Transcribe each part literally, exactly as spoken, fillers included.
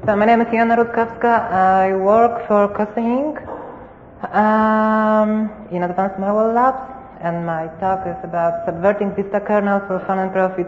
So my name is Joanna Rutkowska. I work for Cosync um, in Advanced Malware Labs, and my talk is about subverting Vista kernels for fun and profit.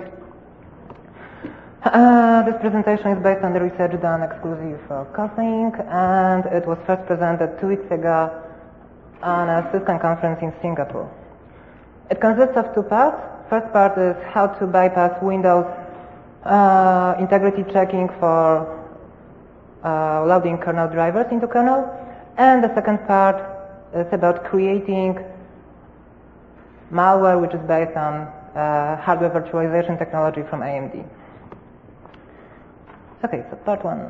Uh, this presentation is based on the research done exclusively for Cosync, and it was first presented two weeks ago on a Cisco conference in Singapore. It consists of two parts. First part is how to bypass Windows uh, integrity checking for uh, loading kernel drivers into kernel, and the second part is about creating malware which is based on uh, hardware virtualization technology from A M D. Okay, so part one.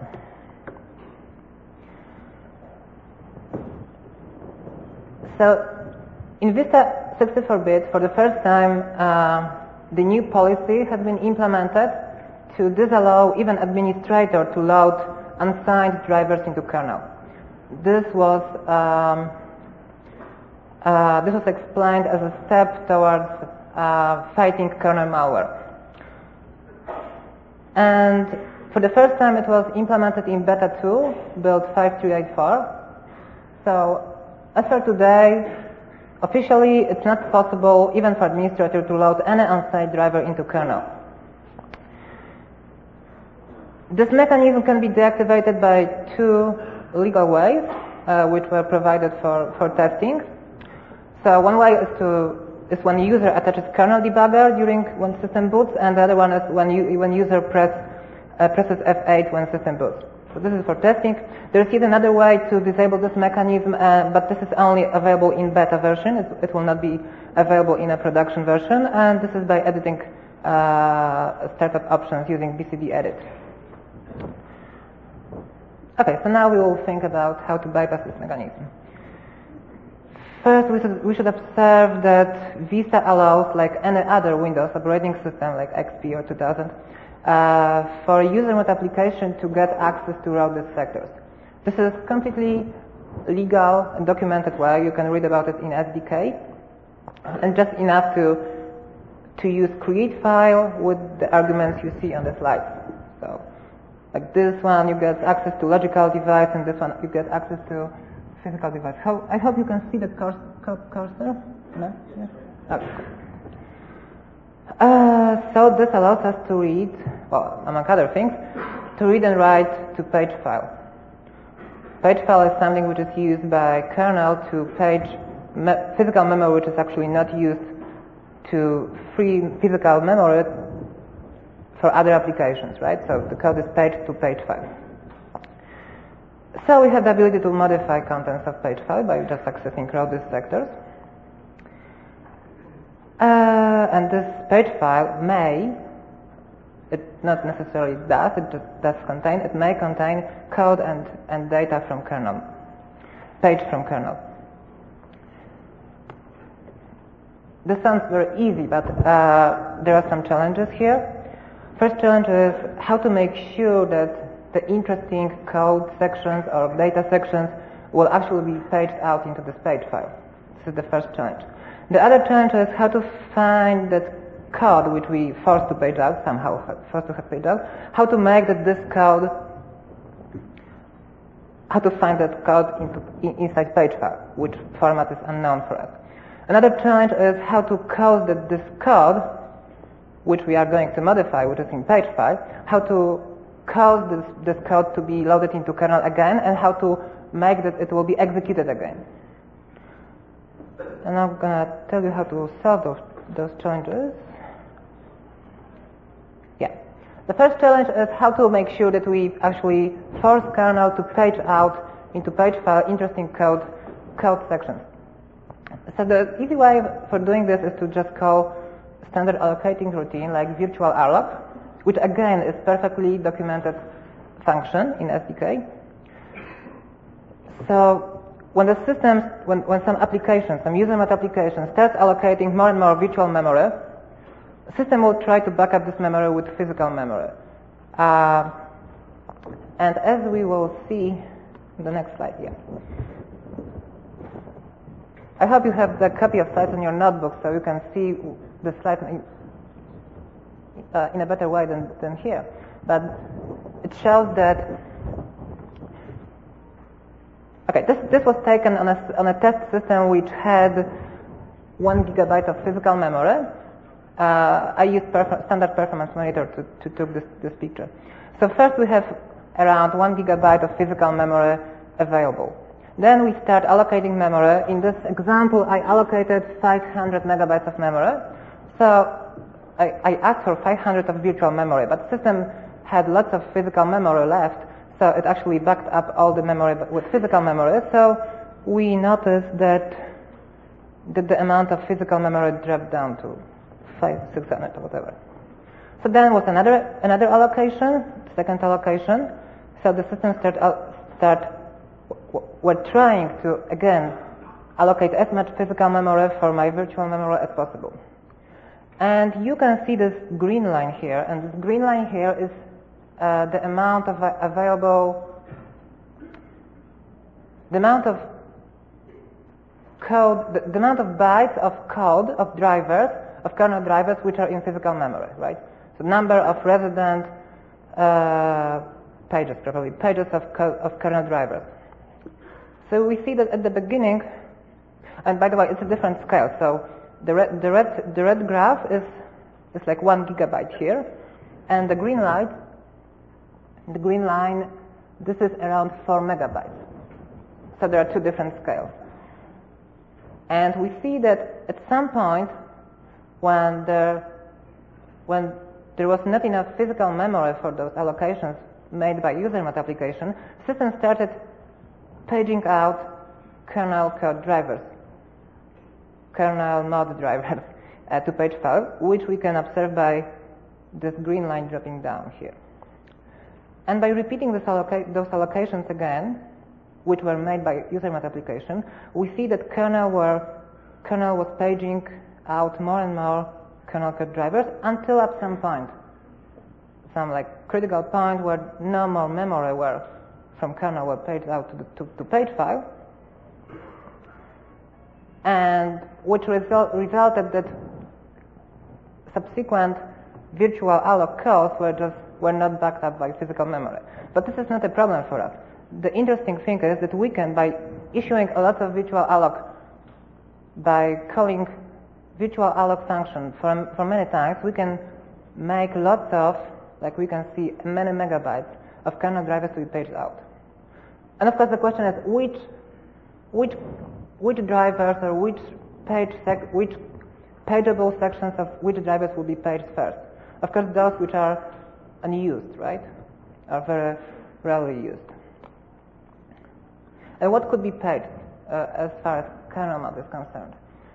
So in Vista sixty-four bit, for the first time, uh, the new policy has been implemented to disallow even administrator to load unsigned drivers into kernel. This was um, uh, this was explained as a step towards uh, fighting kernel malware. And for the first time, it was implemented in Beta two, build five three eight four. So as for today, officially, it's not possible even for administrator to load any unsigned driver into kernel. This mechanism can be deactivated by two legal ways, uh, which were provided for, for testing. So one way is to is when user attaches kernel debugger during when system boots, and the other one is when you when user press uh, presses F eight when system boots. So this is for testing. There is yet another way to disable this mechanism, uh, but this is only available in beta version. It, it will not be available in a production version, and this is by editing uh, startup options using B C D edit. Okay, so now we will think about how to bypass this mechanism. First, we should, we should observe that Vista allows, like any other Windows operating system, like X P or two thousand, uh, for a user mode application to get access to routed sectors. This is completely legal and documented way. You can read about it in S D K, and just enough to to use create file with the arguments you see on the slide. So, like this one, you get access to logical device, and this one, you get access to physical device. How, I hope you can see the cursor. No? Yes? Okay. Uh, so this allows us to read, well, among other things, to read and write to page file. Page file is something which is used by kernel to page me physical memory, which is actually not used to free physical memory for other applications, right? So the code is page to page file. So we have the ability to modify contents of page file by just accessing routed sectors. Uh, and this page file may, it not necessarily does, it just does contain, it may contain code and, and data from kernel, page from kernel. This sounds very easy, but uh, there are some challenges here. First challenge is how to make sure that the interesting code sections or data sections will actually be paged out into this page file. This is the first challenge. The other challenge is how to find that code which we forced to page out, somehow forced to have page out, how to make that this code, how to find that code into, in, inside page file, which format is unknown for us. Another challenge is how to code that this code, which we are going to modify, which is in page file, how to cause this, this code to be loaded into kernel again, and how to make that it will be executed again. And I'm going to tell you how to solve those, those challenges. Yeah. The first challenge is how to make sure that we actually force kernel to page out into page file interesting code, code sections. So the easy way for doing this is to just call standard allocating routine like virtual alloc, which again is perfectly documented function in S D K. So when the system, when, when some application, some user mode application starts allocating more and more virtual memory, the system will try to back up this memory with physical memory. Uh, and as we will see in the next slide here. I hope you have the copy of slides in your notebook so you can see the slides in, uh, in a better way than, than here. But it shows that Okay, this, this was taken on a, on a test system which had one gigabyte of physical memory. Uh, I used perf standard performance monitor to, to take this, this picture. So first we have around one gigabyte of physical memory available. Then we start allocating memory. In this example, I allocated five hundred megabytes of memory. So I, I asked for five hundred of virtual memory, but the system had lots of physical memory left, so it actually backed up all the memory with physical memory. So we noticed that, that the amount of physical memory dropped down to five, six hundred or whatever. So then was another another allocation, second allocation. So the system start start we're trying to again allocate as much physical memory for my virtual memory as possible. And you can see this green line here, and this green line here is uh, the amount of uh, available, the amount of code, the, the amount of bytes of code of drivers, of kernel drivers which are in physical memory, right? So number of resident uh, pages, probably pages of, of kernel drivers. So we see that at the beginning, and by the way, it's a different scale. So the red, the red, the red graph is is like one gigabyte here, and the green line, the green line, this is around four megabytes. So there are two different scales, and we see that at some point, when there when there was not enough physical memory for those allocations made by user-mod application, system started paging out kernel code drivers, kernel mod drivers uh, to page file, which we can observe by this green line dropping down here. And by repeating this alloca those allocations again, which were made by user-mod application, we see that kernel were kernel was paging out more and more kernel code drivers until at some point, some like critical point where no more memory were from kernel were paged out to the to, to page file, and which result, resulted that subsequent virtual alloc calls were just were not backed up by physical memory. But this is not a problem for us. The interesting thing is that we can, by issuing a lot of virtual alloc, by calling virtual alloc function for, for many times, we can make lots of, like we can see, many megabytes of kernel drivers to be paged out. And of course the question is which which which drivers or which page sec which pageable sections of which drivers will be paged first. Of course those which are unused, right? Are very rarely used. And what could be paged uh, as far as kernel mod is concerned?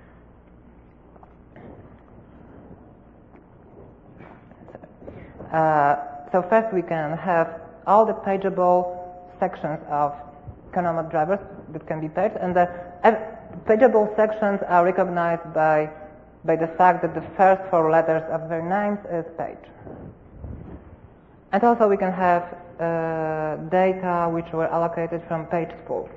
Uh, so first we can have all the pageable sections of kernel mod drivers that can be paged, and the uh, pageable sections are recognized by by the fact that the first four letters of their names is page. And also we can have uh, data which were allocated from page spool.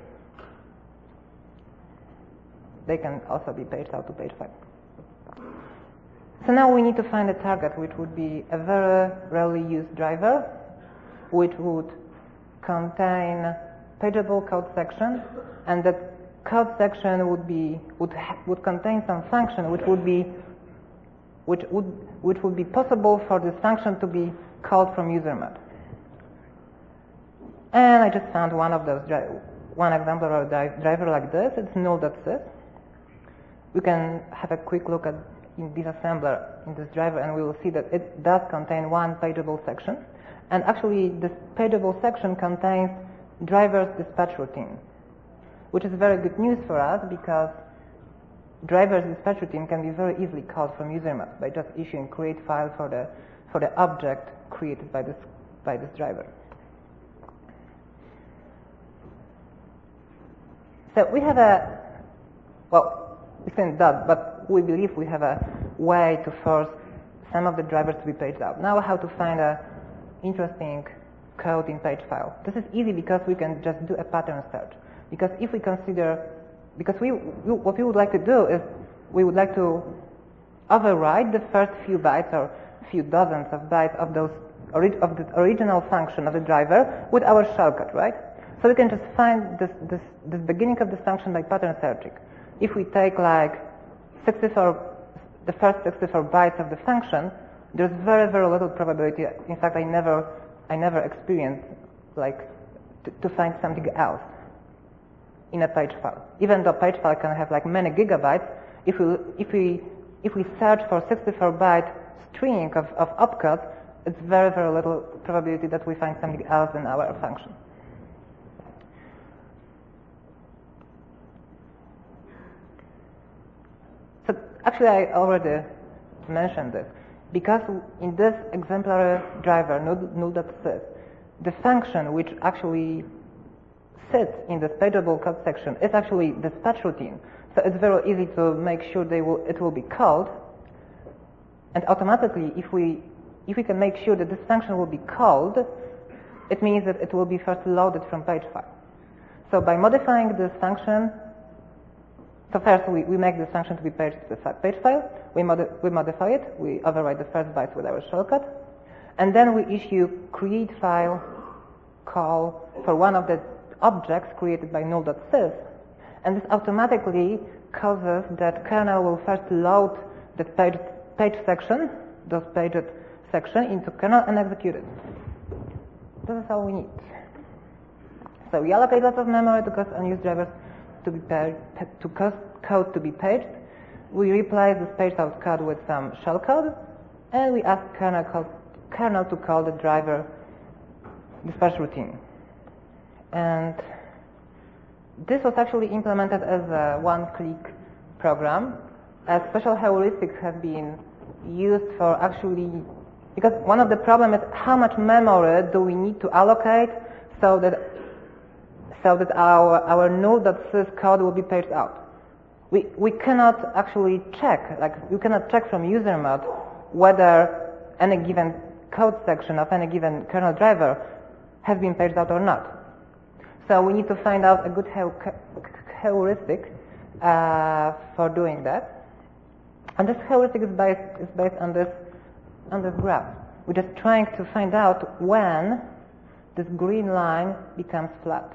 They can also be paged out to page file. So now we need to find a target which would be a very rarely used driver, which would contain pageable code section, and that code section would be would would contain some function which would be which would which would be possible for this function to be called from user mod. And I just found one of those one example of a driver like this. It's null.sys. We can have a quick look at in disassembler in this driver, and we will see that it does contain one pageable section. And actually, this pageable section contains driver's dispatch routine, which is very good news for us because driver's dispatch routine can be very easily called from user mod by just issuing create file for the for the object created by this by this driver. So we have a well, we think that, but we believe we have a way to force some of the drivers to be paged out. Now, how to find a interesting code in page file. This is easy because we can just do a pattern search. Because if we consider, because we, what we would like to do is we would like to override the first few bytes or few dozens of bytes of those of the original function of the driver with our shellcode, right? So we can just find this, this, this beginning of this function by pattern searching. If we take like sixty-four, the first sixty-four bytes of the function, there's very, very little probability. In fact, I never, I never experienced like to, to find something else in a page file. Even though page file can have like many gigabytes, if we, if we, if we search for sixty-four byte string of, of opcodes, it's very, very little probability that we find something else in our function. So actually, I already mentioned this. Because in this exemplary driver, null.sys, the function which actually sits in this pageable code section is actually dispatch routine. So it's very easy to make sure they will, it will be called. And automatically, if we, if we can make sure that this function will be called, it means that it will be first loaded from page file. So by modifying this function, so first we, we make this function to be paged to the page file, we, modi we modify it, we override the first byte with our shellcode, and then we issue create file call for one of the objects created by null.sys, and this automatically causes that kernel will first load the page, page section, those paged section into kernel and execute it. This is all we need. So we allocate lots of memory to cause unused drivers to be paged, to cause code to be paged. We replace this paged out code with some shellcode, and we ask kernel, call, kernel to call the driver dispatch routine. And this was actually implemented as a one-click program. A special heuristic has been used for actually, because one of the problems is how much memory do we need to allocate so that so that our, our null.sys code will be paged out. We, we cannot actually check, like you cannot check from user mode whether any given code section of any given kernel driver has been paged out or not. So we need to find out a good heuristic uh, for doing that. And this heuristic is based, is based on this, on this graph. We're just trying to find out when this green line becomes flat.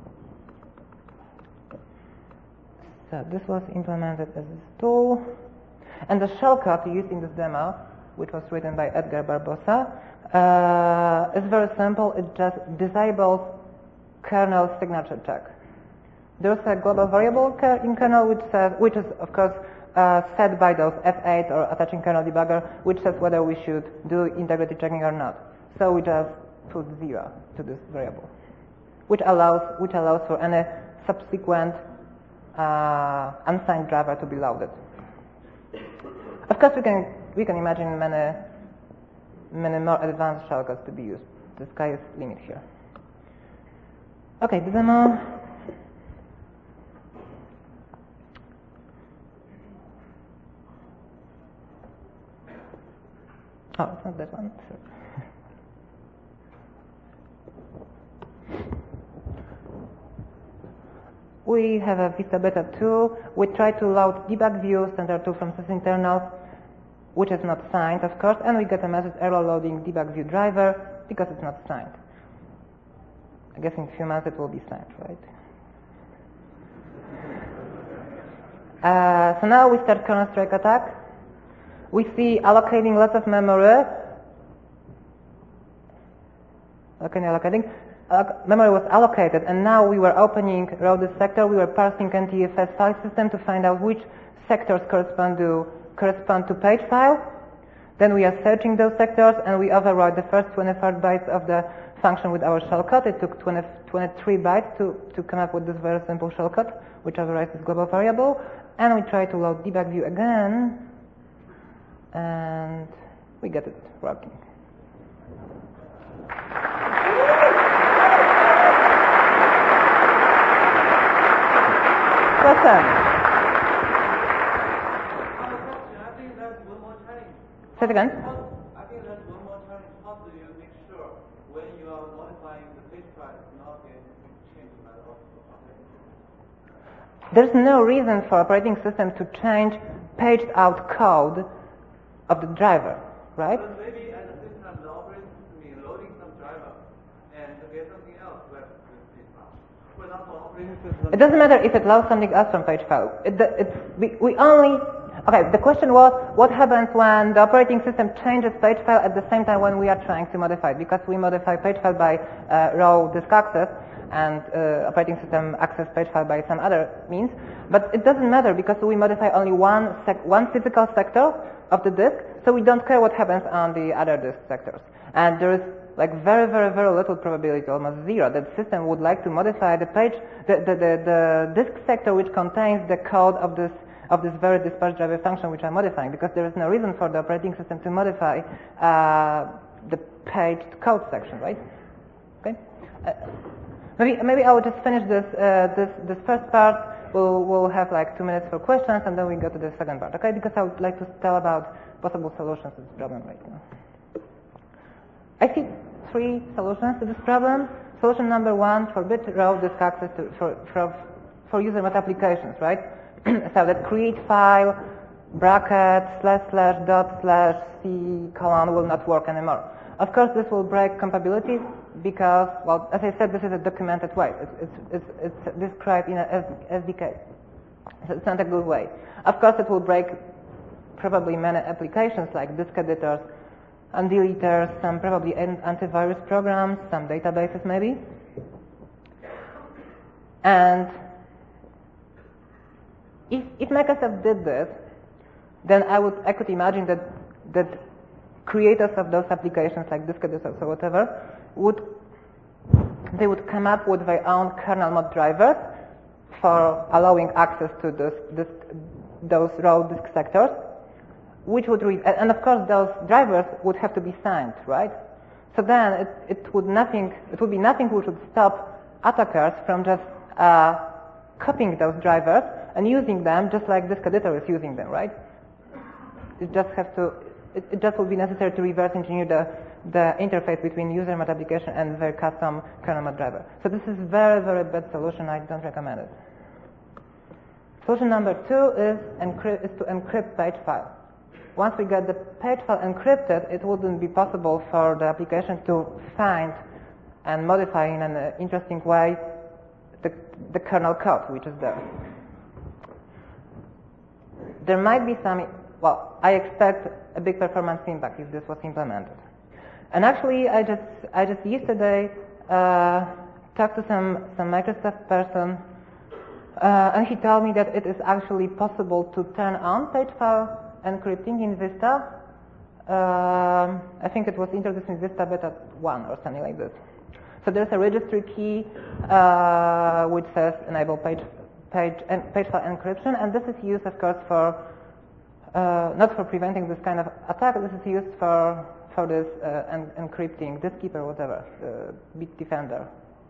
So this was implemented as a tool. And the shellcode used in this demo, which was written by Edgar Barbosa, uh, is very simple. It just disables kernel signature check. There's a global variable in kernel which says, which is of course uh, set by those F eight or attaching kernel debugger, which says whether we should do integrity checking or not. So we just put zero to this variable, which allows which allows for any subsequent uh, unsigned driver to be loaded. Of course, we can we can imagine many many more advanced shellcodes to be used. The sky is limit here. Okay, the demo. Oh, it's not that one. Sorry. We have a Vista Beta two. We try to load debug view standard two from sysinternals, which is not signed, of course, and we get a message error loading debug view driver because it's not signed. I guess in a few months it will be signed, right? Uh, so now we start kernel strike attack. We see allocating lots of memory. Okay, allocating. Uh, memory was allocated, and now we were opening routed sector. We were parsing N T F S file system to find out which sectors correspond to correspond to page file. Then we are searching those sectors, and we override the first twenty-four bytes of the function with our shellcode. It took twenty, twenty-three bytes to, to come up with this very simple shellcode, which overrides this global variable. And we try to load debug view again, and we get it working. Question? I think that's one more challenge. Say it again. I think that's one more challenge. How do you make sure when you are modifying the page file not get changed by the operating system? There's no reason for operating system to change paged out code of the driver, right? But maybe at the same time the operating system is loading some driver and to get something else, request with this file. For example, operating system. It doesn't matter if it allows something else from page file. It, it's, we, we only, okay, the question was what happens when the operating system changes page file at the same time when we are trying to modify it, because we modify page file by uh, raw disk access and uh, operating system access page file by some other means. But it doesn't matter because we modify only one, sec one physical sector of the disk, so we don't care what happens on the other disk sectors. And there is like very, very, very little probability, almost zero, that the system would like to modify the page, the, the, the, the disk sector which contains the code of this of this very dispersed driver function which I'm modifying, because there is no reason for the operating system to modify uh, the page code section, right? Okay. Uh, maybe maybe I will just finish this uh, this this first part. We'll we'll have like two minutes for questions, and then we go to the second part, okay? Because I would like to tell about possible solutions to this problem right now. I see three solutions to this problem. Solution number one: forbid raw disk access to, for for for user mod applications, right? So that create file bracket slash slash dot slash c colon will not work anymore. Of course, this will break compatibility because, well, as I said, this is a documented way. It's it's it's, it's described in a S D K. So it's not a good way. Of course, it will break probably many applications like disk editors and deleters, some probably antivirus programs, some databases maybe, and If, if Microsoft did this, then I would I could imagine that that creators of those applications like disk editors or whatever would they would come up with their own kernel mod drivers for allowing access to this, this, those raw disk sectors, which would read, and of course those drivers would have to be signed, right? So then it, it would nothing it would be nothing which would stop attackers from just uh, copying those drivers and using them just like disk editor is using them, right? It just has to, it, it just will be necessary to reverse engineer the, the interface between user mod application and their custom kernel mod driver. So this is very, very bad solution. I don't recommend it. Solution number two is, encrypt, is to encrypt page file. Once we get the page file encrypted, it wouldn't be possible for the application to find and modify in an uh, interesting way the, the kernel code which is there. There might be some, well, I expect a big performance impact if this was implemented. And actually, I just, I just yesterday uh, talked to some, some Microsoft person, uh, and he told me that it is actually possible to turn on page file encrypting in Vista. Uh, I think it was introduced in Vista Beta one or something like this. So there's a registry key uh, which says enable page page and page file encryption, and this is used, of course, for uh, not for preventing this kind of attack. This is used for for this uh, en encrypting Diskkeeper, whatever, uh, Bitdefender.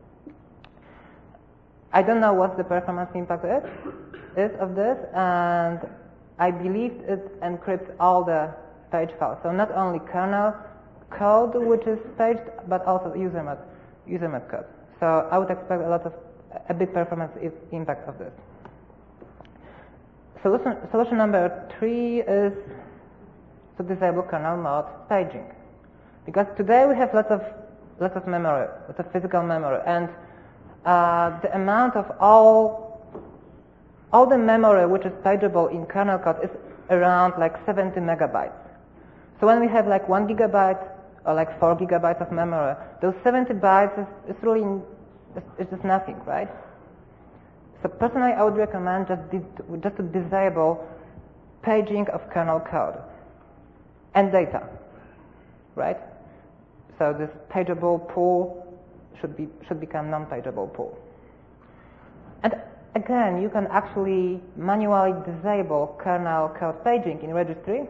I don't know what the performance impact is is of this, and I believe it encrypts all the page files. So not only kernel code which is paged, but also user mod user mod code. So I would expect a lot of a big performance impact of this. Solution, solution number three is to disable kernel mod paging, because today we have lots of lots of memory, lots of physical memory, and uh, the amount of all all the memory which is pageable in kernel code is around like seventy megabytes. So when we have like one gigabyte or like four gigabytes of memory, those seventy bytes is, is really it's just nothing, right? So personally, I would recommend just just to disable paging of kernel code and data, right? So this pageable pool should be should become non-pageable pool. And again, you can actually manually disable kernel code paging in registry.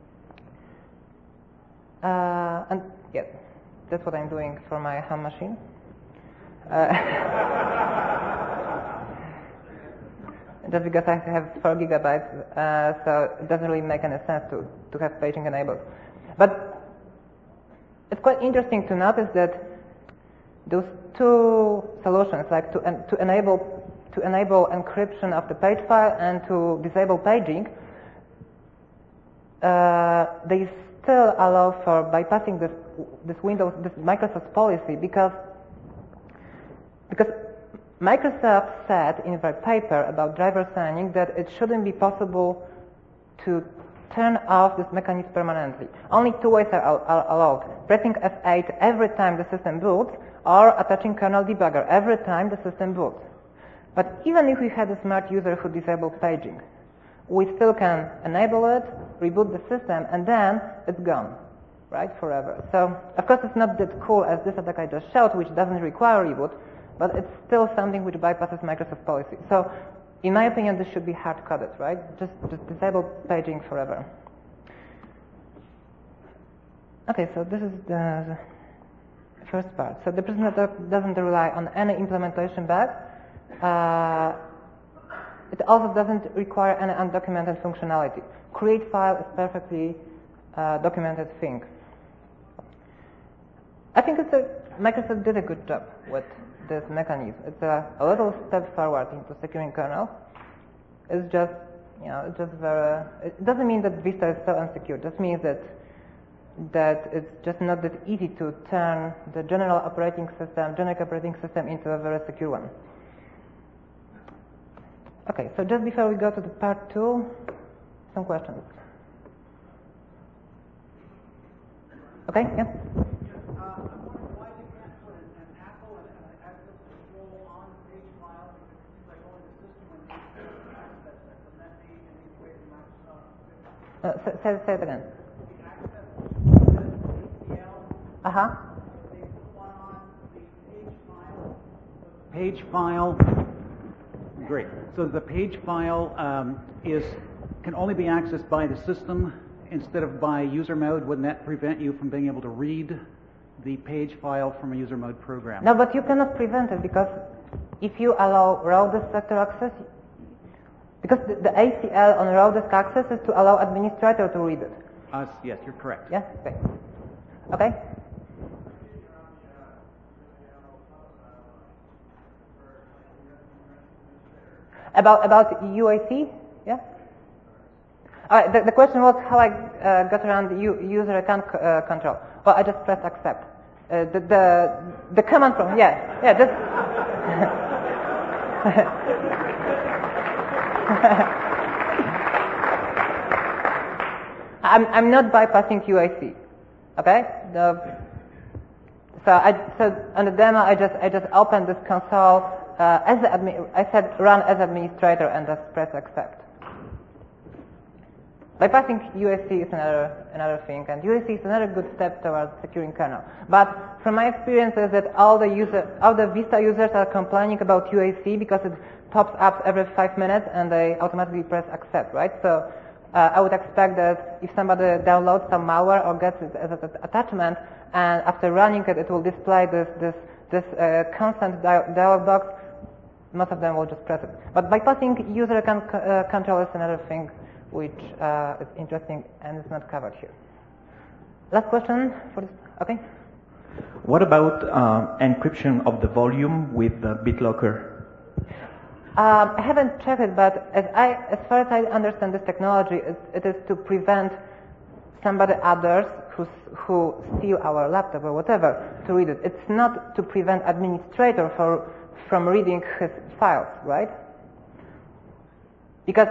Uh, and yeah, that's what I'm doing for my home machine. Uh, just because I have four gigabytes, uh, so it doesn't really make any sense to, to have paging enabled. But it's quite interesting to notice that those two solutions, like to, en to enable to enable encryption of the page file and to disable paging, uh, they still allow for bypassing this this Windows, this Microsoft policy, because because Microsoft said in their paper about driver signing that it shouldn't be possible to turn off this mechanism permanently. Only two ways are, are allowed. Pressing F eight every time the system boots, or attaching kernel debugger every time the system boots. But even if we had a smart user who disabled paging, we still can enable it, reboot the system, and then it's gone, right, forever. So, of course, it's not that cool as this attack I just showed, which doesn't require reboot, but it's still something which bypasses Microsoft policy. So, in my opinion, this should be hard-coded, right? Just, just disable paging forever. Okay, so this is the, the first part. So the Prism network doesn't rely on any implementation bug. Uh, it also doesn't require any undocumented functionality. Create file is perfectly uh, documented thing. I think it's a, Microsoft did a good job with this mechanism. It's a, a little step forward into securing kernel. It's just, you know, it's just very, it doesn't mean that Vista is so unsecure. It just means that that it's just not that easy to turn the general operating system, generic operating system into a very secure one. Okay, so just before we go to the part two, some questions. Okay, yeah? Uh, say, say it again. Uh-huh. Page file. Great. So the page file um, is can only be accessed by the system instead of by user mode. Wouldn't that prevent you from being able to read the page file from a user mode program? No, but you cannot prevent it because if you allow raw disk sector access, because the, the A C L on raw disk access is to allow administrator to read it. Uh, yes, you're correct. Yeah. Okay. Okay. About about U A C, yeah. All right. The, the question was how I uh, got around the u, user account c uh, control. Well, I just pressed accept. Uh, the, the the command from yeah yeah this. I'm I'm not bypassing U A C. Okay. The, so I so on the demo I just I just opened this console. Uh, as the admin, I said run as administrator and just press accept. Bypassing U A C is another another thing, and U A C is another good step towards securing kernel. But from my experience is that all the user, all the Vista users are complaining about U A C because it pops up every five minutes and they automatically press accept, right? So uh, I would expect that if somebody downloads some malware or gets it as an attachment, and after running it, it will display this this this uh, constant dialog box. Most of them will just press it. But bypassing user account uh, control is another thing which uh, is interesting and is not covered here. Last question for this. Okay. What about uh, encryption of the volume with the BitLocker? Um, I haven't checked it, but as I, as far as I understand this technology, it, it is to prevent somebody others who who steal our laptop or whatever to read it. It's not to prevent administrator for from reading his files, right? Because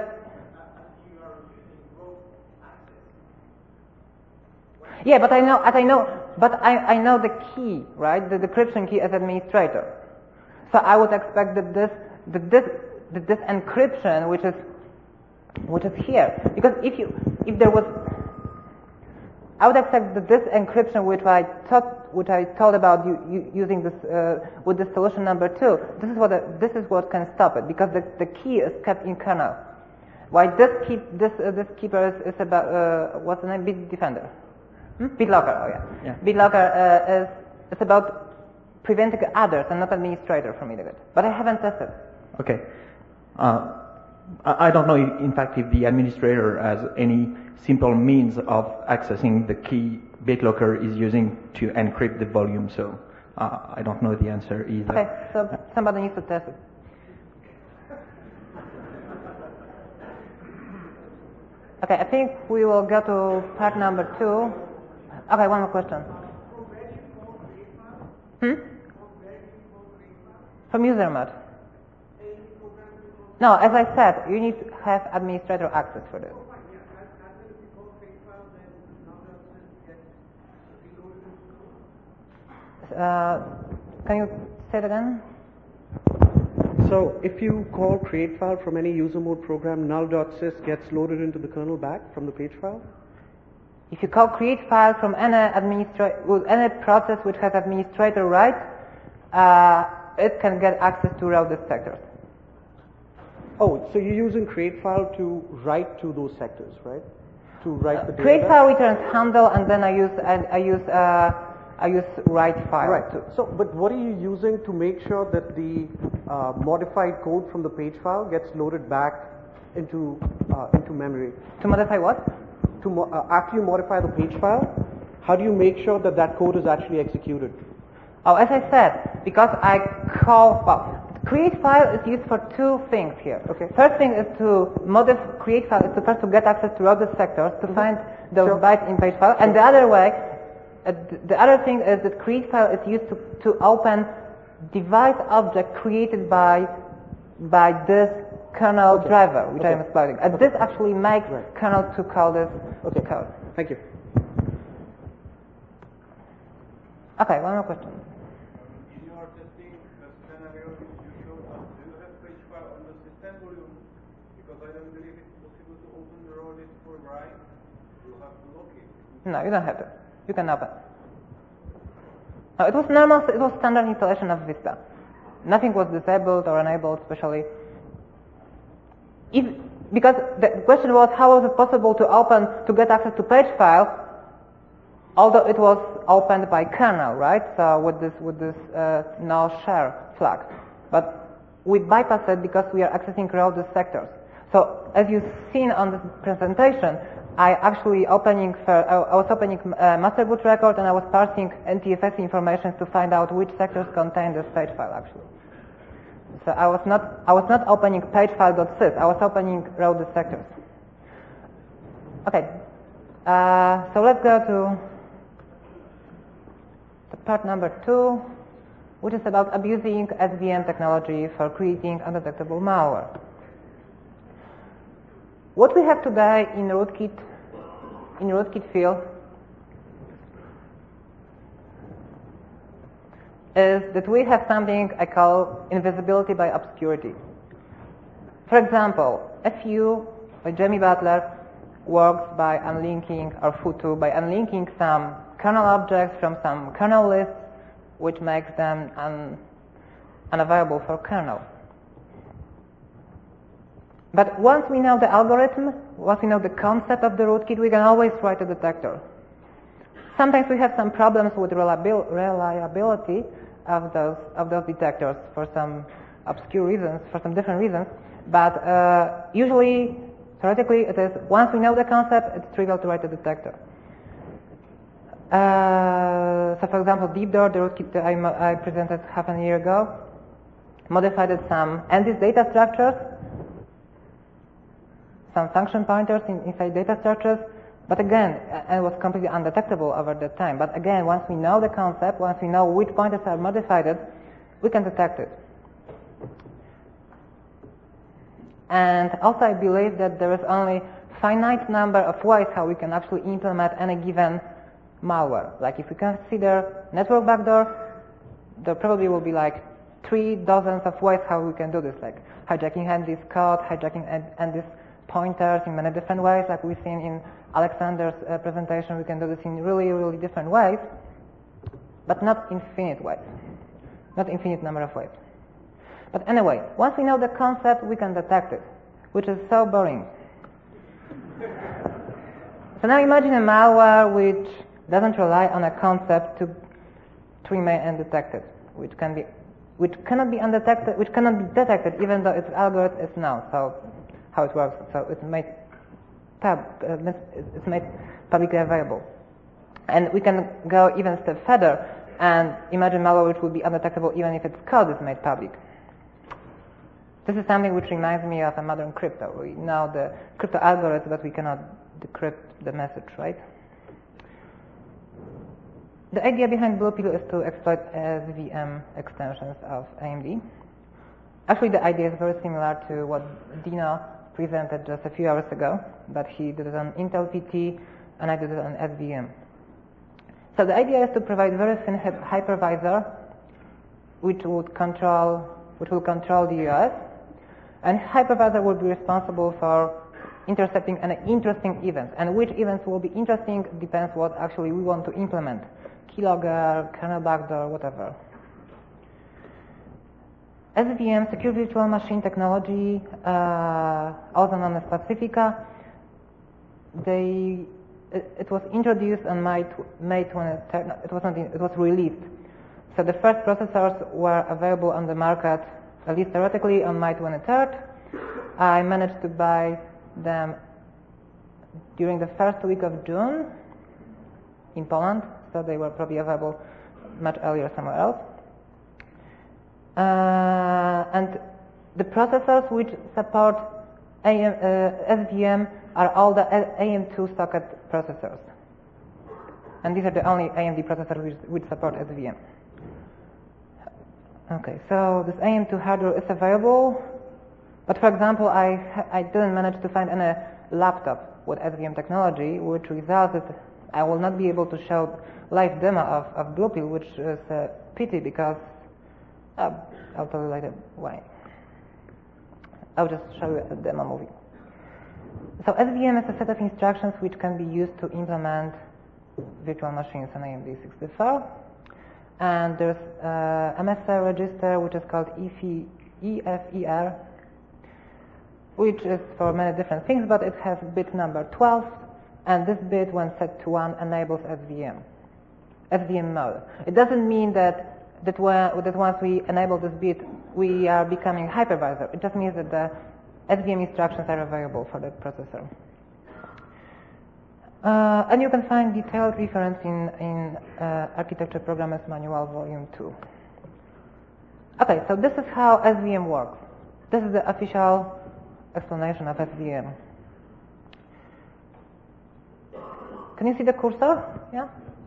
yeah, but I know, but I know, but I, I know the key, right? The decryption key as administrator. So I would expect that this, that this, that this encryption, which is, which is here, because if you, if there was, I would expect that this encryption, which I thought, which I told about you, you using this uh, with the solution number two, this is what a, this is what can stop it, because the, the key is kept in kernel. Why this keep this uh, this keeper is, is about uh, what's the name? Bitdefender, hmm? BitLocker. Oh yeah, yeah. BitLocker uh, is it's about preventing others and not administrator from reading it. But I haven't tested. Okay. Uh, I don't know, if, in fact, if the administrator has any simple means of accessing the key BitLocker is using to encrypt the volume, so uh, I don't know the answer either. Okay, so somebody needs to test it. Okay, I think we will go to part number two. Okay, one more question. Hmm? From user mode. No, as I said, you need to have administrator access for this. Uh, can you say it again? So if you call create file from any user mode program, null.sys gets loaded into the kernel back from the page file? If you call create file from any administra- with any process which has administrator rights, uh, it can get access to routed sectors. Oh, so you're using create file to write to those sectors, right? To write the data. Create file returns handle, and then I use I, I use uh, I use write file. Right. Too. So, but what are you using to make sure that the uh, modified code from the page file gets loaded back into uh, into memory? To modify what? To mo- uh, after you modify the page file, how do you make sure that that code is actually executed? Oh, as I said, because I call well, create file is used for two things here. Okay. First thing is to modify create file is supposed to get access to routed sectors to mm-hmm. find those sure. bytes in page file, sure. and the other way, uh, the other thing is that create file is used to to open device object created by by this kernel okay. driver, which okay. I am exploiting. And okay. this actually makes right. kernel to call this okay. code. Thank you. Okay, one more question. In your testing scenario, you showed us, do you have page file on the system volume? Because I don't believe it's possible to open the raw list for write. You have to lock it. No, you don't have to. You can open. No, it was normal, it was standard installation of Vista. Nothing was disabled or enabled, especially. If, because the question was how was it possible to open, to get access to page file, although it was opened by kernel, right? So with this, with this uh, no share flag. But we bypass it because we are accessing routed sectors. So as you've seen on this presentation, I actually opening, for, I was opening uh, master boot record and I was parsing N T F S information to find out which sectors contain this page file actually. So I was not, I was not opening pagefile.sys, I was opening routed sectors. Okay, uh, so let's go to the part number two, which is about abusing S V M technology for creating undetectable malware. What we have today in rootkit, in rootkit field, is that we have something I call invisibility by obscurity. For example, F U by Jamie Butler works by unlinking, or Futu by unlinking some kernel objects from some kernel lists, which makes them un unavailable for kernel. But once we know the algorithm, once we know the concept of the rootkit, we can always write a detector. Sometimes we have some problems with reliabil reliability of those of those detectors for some obscure reasons, for some different reasons. But uh, usually, theoretically, it is once we know the concept, it's trivial to write a detector. Uh, so, for example, DeepDoor, the rootkit that I, I presented half a year ago, modified some N D I S data structures, some function pointers in, inside data structures. But again, it was completely undetectable over the time. But again, once we know the concept, once we know which pointers are modified, we can detect it. And also I believe that there is only finite number of ways how we can actually implement any given malware. Like if we consider network backdoor, there probably will be like three dozens of ways how we can do this, like hijacking N D I S code, hijacking N D I S pointers in many different ways, like we've seen in Alexander's uh, presentation. We can do this in really, really different ways, but not infinite ways, not infinite number of ways. But anyway, once we know the concept, we can detect it, which is so boring. So now imagine a malware which doesn't rely on a concept to, to remain undetected, which can be, which cannot be undetected, which cannot be detected even though its algorithm is known. So how it works? So it's made pub, uh, it's made publicly available, and we can go even a step further and imagine malware which would be undetectable even if its code is made public. This is something which reminds me of a modern crypto. We know the crypto algorithm, but we cannot decrypt the message, right? The idea behind Blue Pill is to exploit S V M extensions of A M D. Actually, the idea is very similar to what Dino presented just a few hours ago, but he did it on Intel V T and I did it on S V M. So the idea is to provide very thin hypervisor which would control which will control the U S, and hypervisor will be responsible for intercepting an interesting event. And which events will be interesting depends what actually we want to implement. Keylogger, kernel backdoor, whatever. S V M, Secure Virtual Machine Technology, uh, also known as Pacifica, they, it, it was introduced on May twenty-third, no, it was not, it was released. So the first processors were available on the market, at least theoretically, on May twenty-third. I managed to buy them during the first week of June in Poland, so they were probably available much earlier somewhere else. Uh, and the processors which support A M, uh, S V M are all the A M two socket processors. And these are the only A M D processors which, which support S V M. Okay, so this A M two hardware is available, but for example, I, I didn't manage to find any laptop with S V M technology, which resulted I will not be able to show live demo of, of Bluepill, which is a pity because uh, I'll tell you later why. I'll just show you a demo movie. So S V M is a set of instructions which can be used to implement virtual machines on A M D sixty-four. And there's uh, M S R register which is called E F E R, which is for many different things, but it has bit number twelve, and this bit, when set to one, enables S V M, S V M mode. It doesn't mean that that, when, that once we enable this bit, we are becoming hypervisor. It just means that the S V M instructions are available for the processor. Uh, and you can find detailed reference in, in uh, Architecture Programmers Manual Volume two. Okay, so this is how S V M works. This is the official explanation of S V M. Can you see the cursor? Yeah?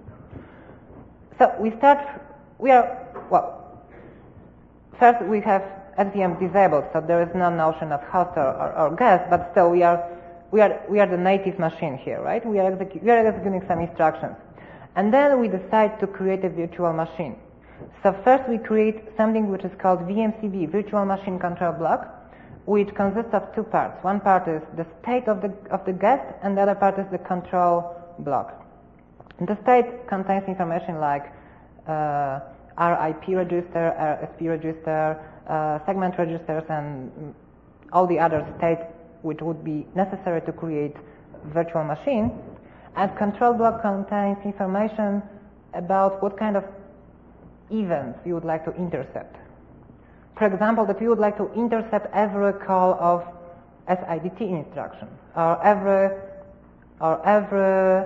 So we start, we are, well, first we have S V M disabled, so there is no notion of host or, or, or guest, but still we are We are, we are the native machine here, right? We are, execu we are executing some instructions. And then we decide to create a virtual machine. So first we create something which is called V M C B, Virtual Machine Control Block, which consists of two parts. One part is the state of the, of the guest, and the other part is the control block. And the state contains information like uh, R I P register, R S P register, uh, segment registers, and all the other states which would be necessary to create virtual machine. And control block contains information about what kind of events you would like to intercept. For example, that you would like to intercept every call of S I D T instruction, or every or every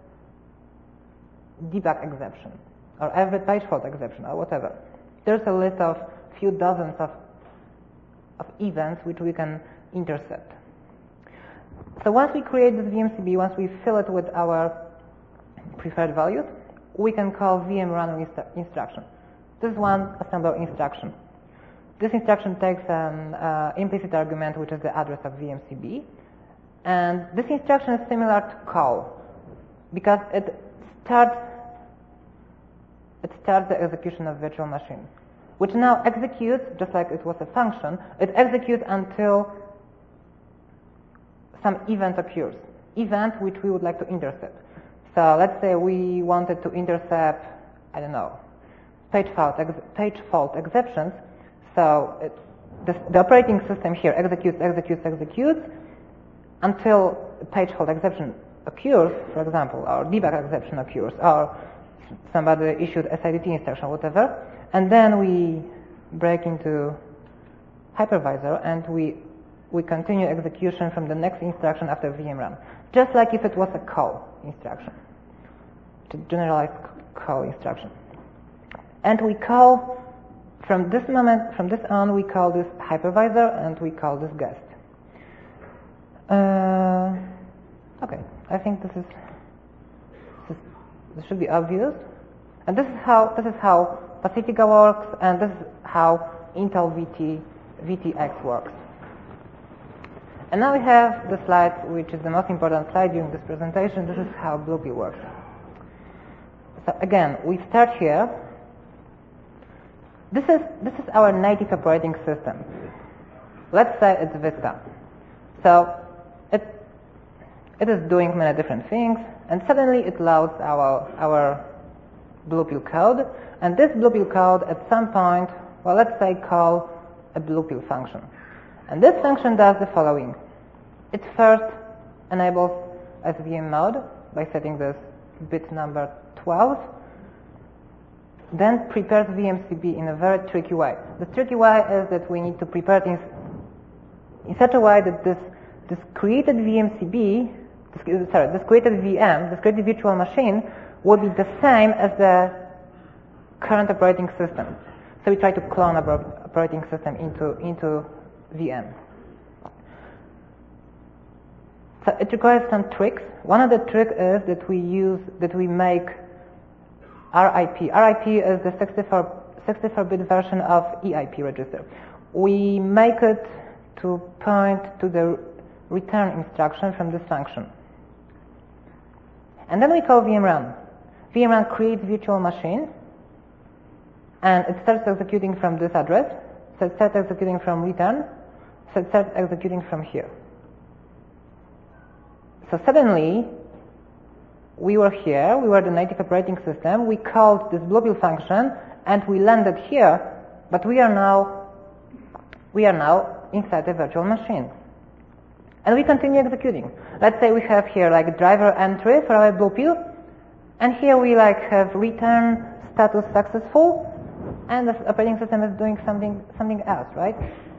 debug exception, or every page fault exception, or whatever. There's a list of few dozens of of events which we can intercept. So once we create this V M C B, once we fill it with our preferred values, we can call V M run instru instruction. This is one assembler instruction. This instruction takes an uh, implicit argument, which is the address of V M C B, and this instruction is similar to call because it starts it starts the execution of virtual machine, which now executes just like it was a function. It executes until some event occurs, event which we would like to intercept. So let's say we wanted to intercept, I don't know, page fault, ex page fault exceptions. So it, this, the operating system here executes, executes, executes until a page fault exception occurs, for example, or debug exception occurs, or somebody issued S I D T instruction, whatever, and then we break into hypervisor and we we continue execution from the next instruction after V M run, just like if it was a call instruction, to generalized call instruction. And we call, from this moment, from this on, we call this hypervisor and we call this guest. Uh, okay, I think this is, this is, this should be obvious. And this is how, this is how Pacifica works, and this is how Intel V T V T X works. And now we have the slide, which is the most important slide during this presentation. This is how BluePill works. So again, we start here. This is, this is our native operating system. Let's say it's Vista. So it, it is doing many different things, and suddenly it loads our, our BluePill code, and this BluePill code at some point, well, let's say call a BluePill function. And this function does the following. It first enables S V M mode by setting this bit number twelve, then prepares V M C B in a very tricky way. The tricky way is that we need to prepare it in, in such a way that this, this created V M C B, this, sorry, this created V M, this created virtual machine, would be the same as the current operating system. So we try to clone our operating system into, into V M. So it requires some tricks. One of the tricks is that we use, that we make R I P. R I P is the sixty-four bit version of E I P register. We make it to point to the return instruction from this function. And then we call V M run. V M run creates virtual machine, and it starts executing from this address. So it starts executing from return. So it starts executing from here. So suddenly, we were here, we were the native operating system, we called this BluePill function, and we landed here, but we are now, we are now inside a virtual machine. And we continue executing. Let's say we have here like driver entry for our BluePill, and here we like have return status successful, and the operating system is doing something, something else, right?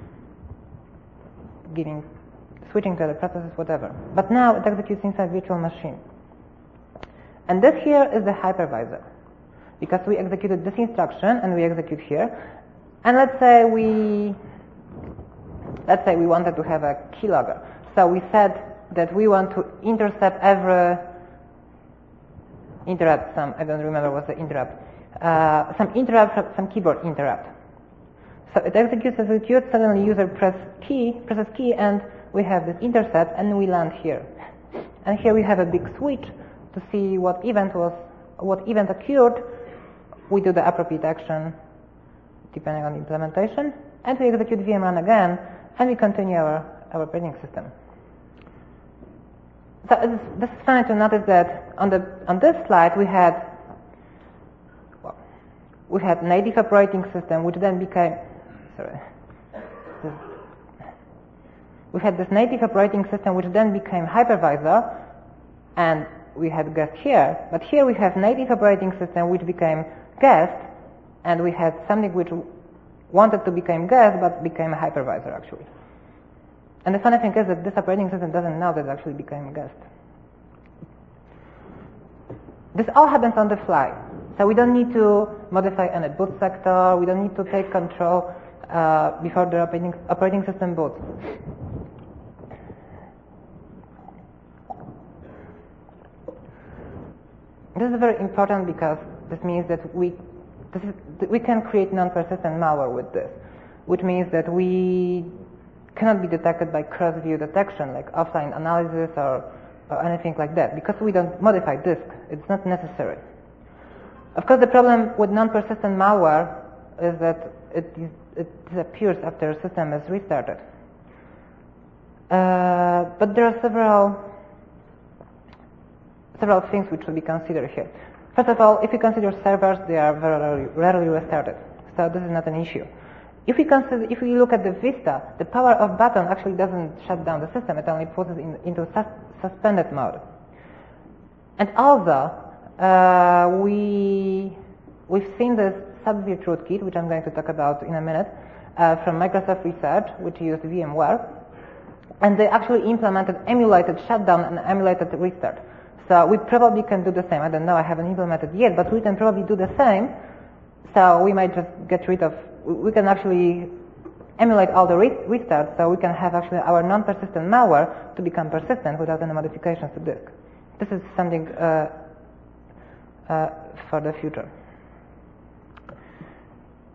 Giving, switching to other processes, whatever. But now it executes inside virtual machine. And this here is the hypervisor, because we executed this instruction and we execute here. And let's say we, let's say we wanted to have a keylogger. So we said that we want to intercept every interrupt, some, I don't remember what's the interrupt, uh, some interrupt, some keyboard interrupt. So it executes, executes, suddenly user press key, presses key, and we have this intercept, and we land here. And here we have a big switch to see what event was, what event occurred. We do the appropriate action depending on the implementation, and we execute V M run again, and we continue our, our operating system. So it's, this is funny to notice that on the on this slide we had well, we had native operating system, which then became sorry. This, we had this native operating system, which then became hypervisor, and we had guest here, but here we have native operating system which became guest, and we had something which wanted to become guest but became a hypervisor actually. And the funny thing is that this operating system doesn't know that it actually became a guest. This all happens on the fly, so we don't need to modify any boot sector, we don't need to take control uh, before the operating, operating system boots. This is very important because this means that we, this is, that we can create non-persistent malware with this, which means that we cannot be detected by cross-view detection, like offline analysis or, or anything like that, because we don't modify disk. It's not necessary. Of course, the problem with non-persistent malware is that it, is, it disappears after a system is restarted. Uh, but there are several several things which should be considered here. First of all, if you consider servers, they are very rarely restarted, so this is not an issue. If we consider, if we look at the Vista, the power off button actually doesn't shut down the system; it only puts it in, into sus suspended mode. And also, uh, we we've seen this Subvirt rootkit, which I'm going to talk about in a minute, uh, from Microsoft Research, which used VMware, and they actually implemented emulated shutdown and emulated restart. So we probably can do the same. I don't know, I haven't implemented yet, but we can probably do the same. So we might just get rid of, we can actually emulate all the restarts, so we can have actually our non-persistent malware to become persistent without any modifications to disk. This is something uh, uh, for the future.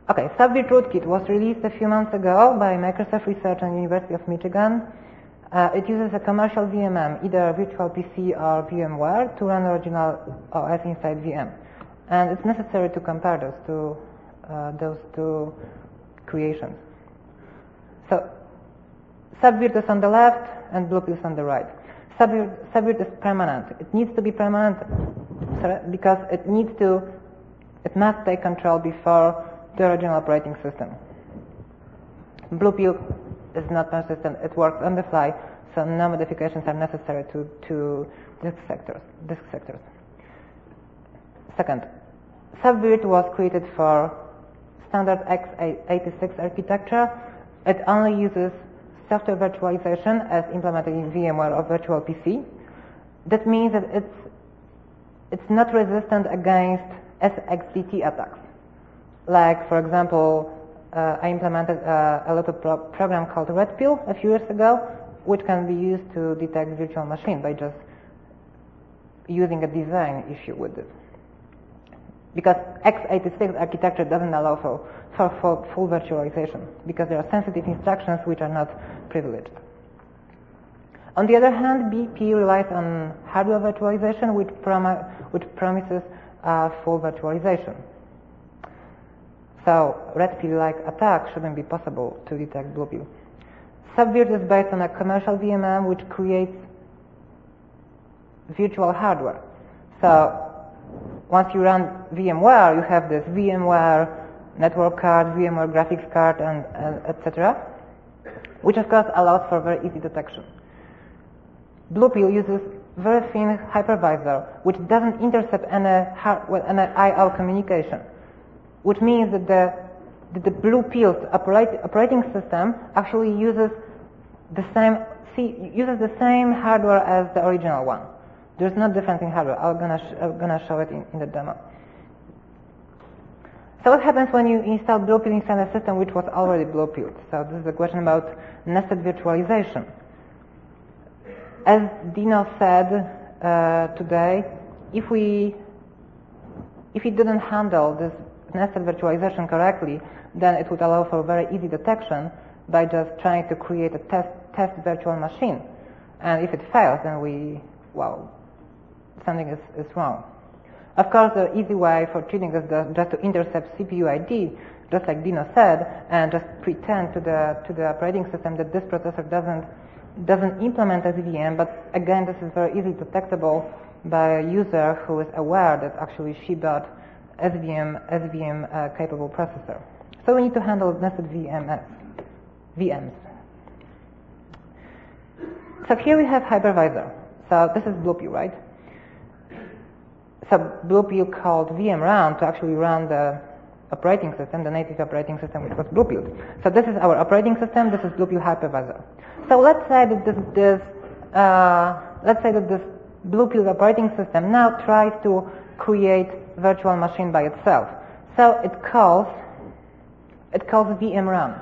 Okay, Subvirt Rootkit was released a few months ago by Microsoft Research and University of Michigan. Uh, it uses a commercial V M M, either Virtual P C or VMware, to run original O S inside V M. And it's necessary to compare those two, uh, those two creations. So, Subvirt is on the left and Bluepill is on the right. Subvirt, Subvirt is permanent. It needs to be permanent sorry, because it needs to, it must take control before the original operating system. Bluepill is not persistent. It works on the fly, so no modifications are necessary to, to disk sectors. Disk sectors. Second, Subvirt was created for standard x eighty-six architecture. It only uses software virtualization as implemented in VMware or Virtual P C. That means that it's, it's not resistant against S X D T attacks. Like, for example, uh, I implemented uh, a little pro program called Redpill a few years ago, which can be used to detect virtual machine by just using a design issue with it. Because x eighty-six architecture doesn't allow for, for, for full virtualization, because there are sensitive instructions which are not privileged. On the other hand, B P relies on hardware virtualization, which, promi which promises uh, full virtualization. So, Redpill-like attack shouldn't be possible to detect Bluepill. Subvirt is based on a commercial V M M which creates virtual hardware. So, once you run VMware, you have this VMware network card, VMware graphics card, and uh, et cetera, which of course allows for very easy detection. Bluepill uses very thin hypervisor, which doesn't intercept any, hard, well, any I O communication, which means that the, that the Bluepill's operate, operating system actually uses the same see, uses the same hardware as the original one. There's no difference in hardware. I'm gonna sh I'm gonna show it in, in the demo. So what happens when you install Bluepill inside a system which was already Bluepilled? So this is a question about nested virtualization. As Dino said uh, today, if we if we didn't handle this nested virtualization correctly, then it would allow for very easy detection by just trying to create a test test virtual machine. And if it fails, then we, well, something is, is wrong. Of course, the easy way for cheating is the, just to intercept C P U I D, just like Dino said, and just pretend to the to the operating system that this processor doesn't doesn't implement S V M. But again, this is very easily detectable by a user who is aware that actually she bought S V M S V M uh, capable processor. So we need to handle nested V M S, V Ms. So here we have hypervisor. So this is Bluepill, right? So Bluepill called VMRun to actually run the operating system, the native operating system, which was Bluepill. So this is our operating system. This is Bluepill hypervisor. So let's say that this, this uh, let's say that this Bluepill operating system now tries to create virtual machine by itself. So it calls it calls VMRun.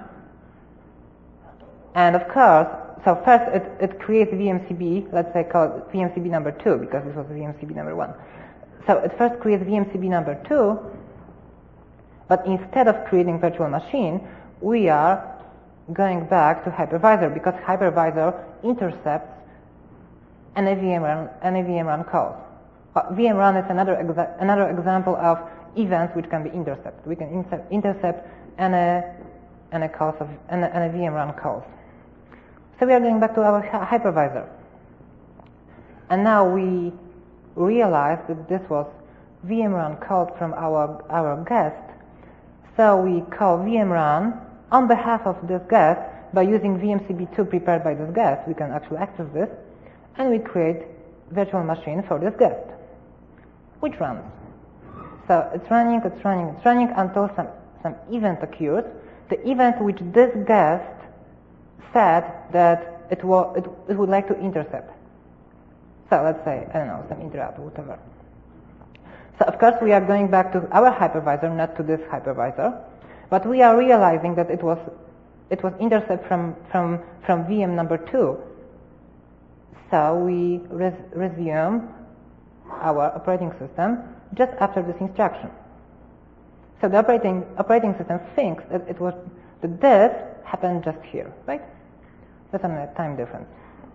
And of course, so first it, it creates V M C B, let's say called V M C B number two, because this was V M C B number one. So it first creates V M C B number two, but instead of creating virtual machine, we are going back to hypervisor, because hypervisor intercepts any VMRun, any VMRun calls. Uh, VMRun is another exa another example of events which can be intercepted. We can inter intercept any any calls of any, any VMRun calls. So we are going back to our hypervisor, and now we realize that this was VMRun called from our our guest. So we call VMRun on behalf of this guest by using V M C B two prepared by this guest. We can actually access this, and we create virtual machine for this guest, which runs. So it's running, it's running, it's running until some, some event occurs. The event which this guest said that it, will, it, it would like to intercept. So let's say, I don't know, some interrupt or whatever. So of course we are going back to our hypervisor, not to this hypervisor, but we are realizing that it was it was intercept from, from, from V M number two. So we res resume our operating system just after this instruction. So the operating operating system thinks that it was that this happened just here, right? That's only a time difference.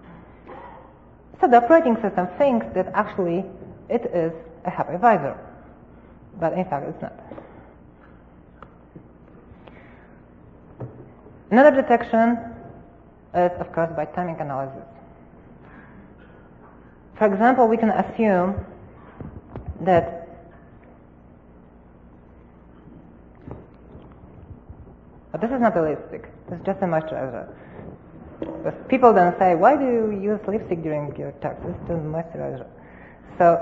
So the operating system thinks that actually it is a hypervisor, but in fact it's not. Another detection is, of course, by timing analysis. For example, we can assume that but this is not a lipstick, it's just a moisturizer. Because people then say, why do you use lipstick during your talks? It's just a moisturizer. So,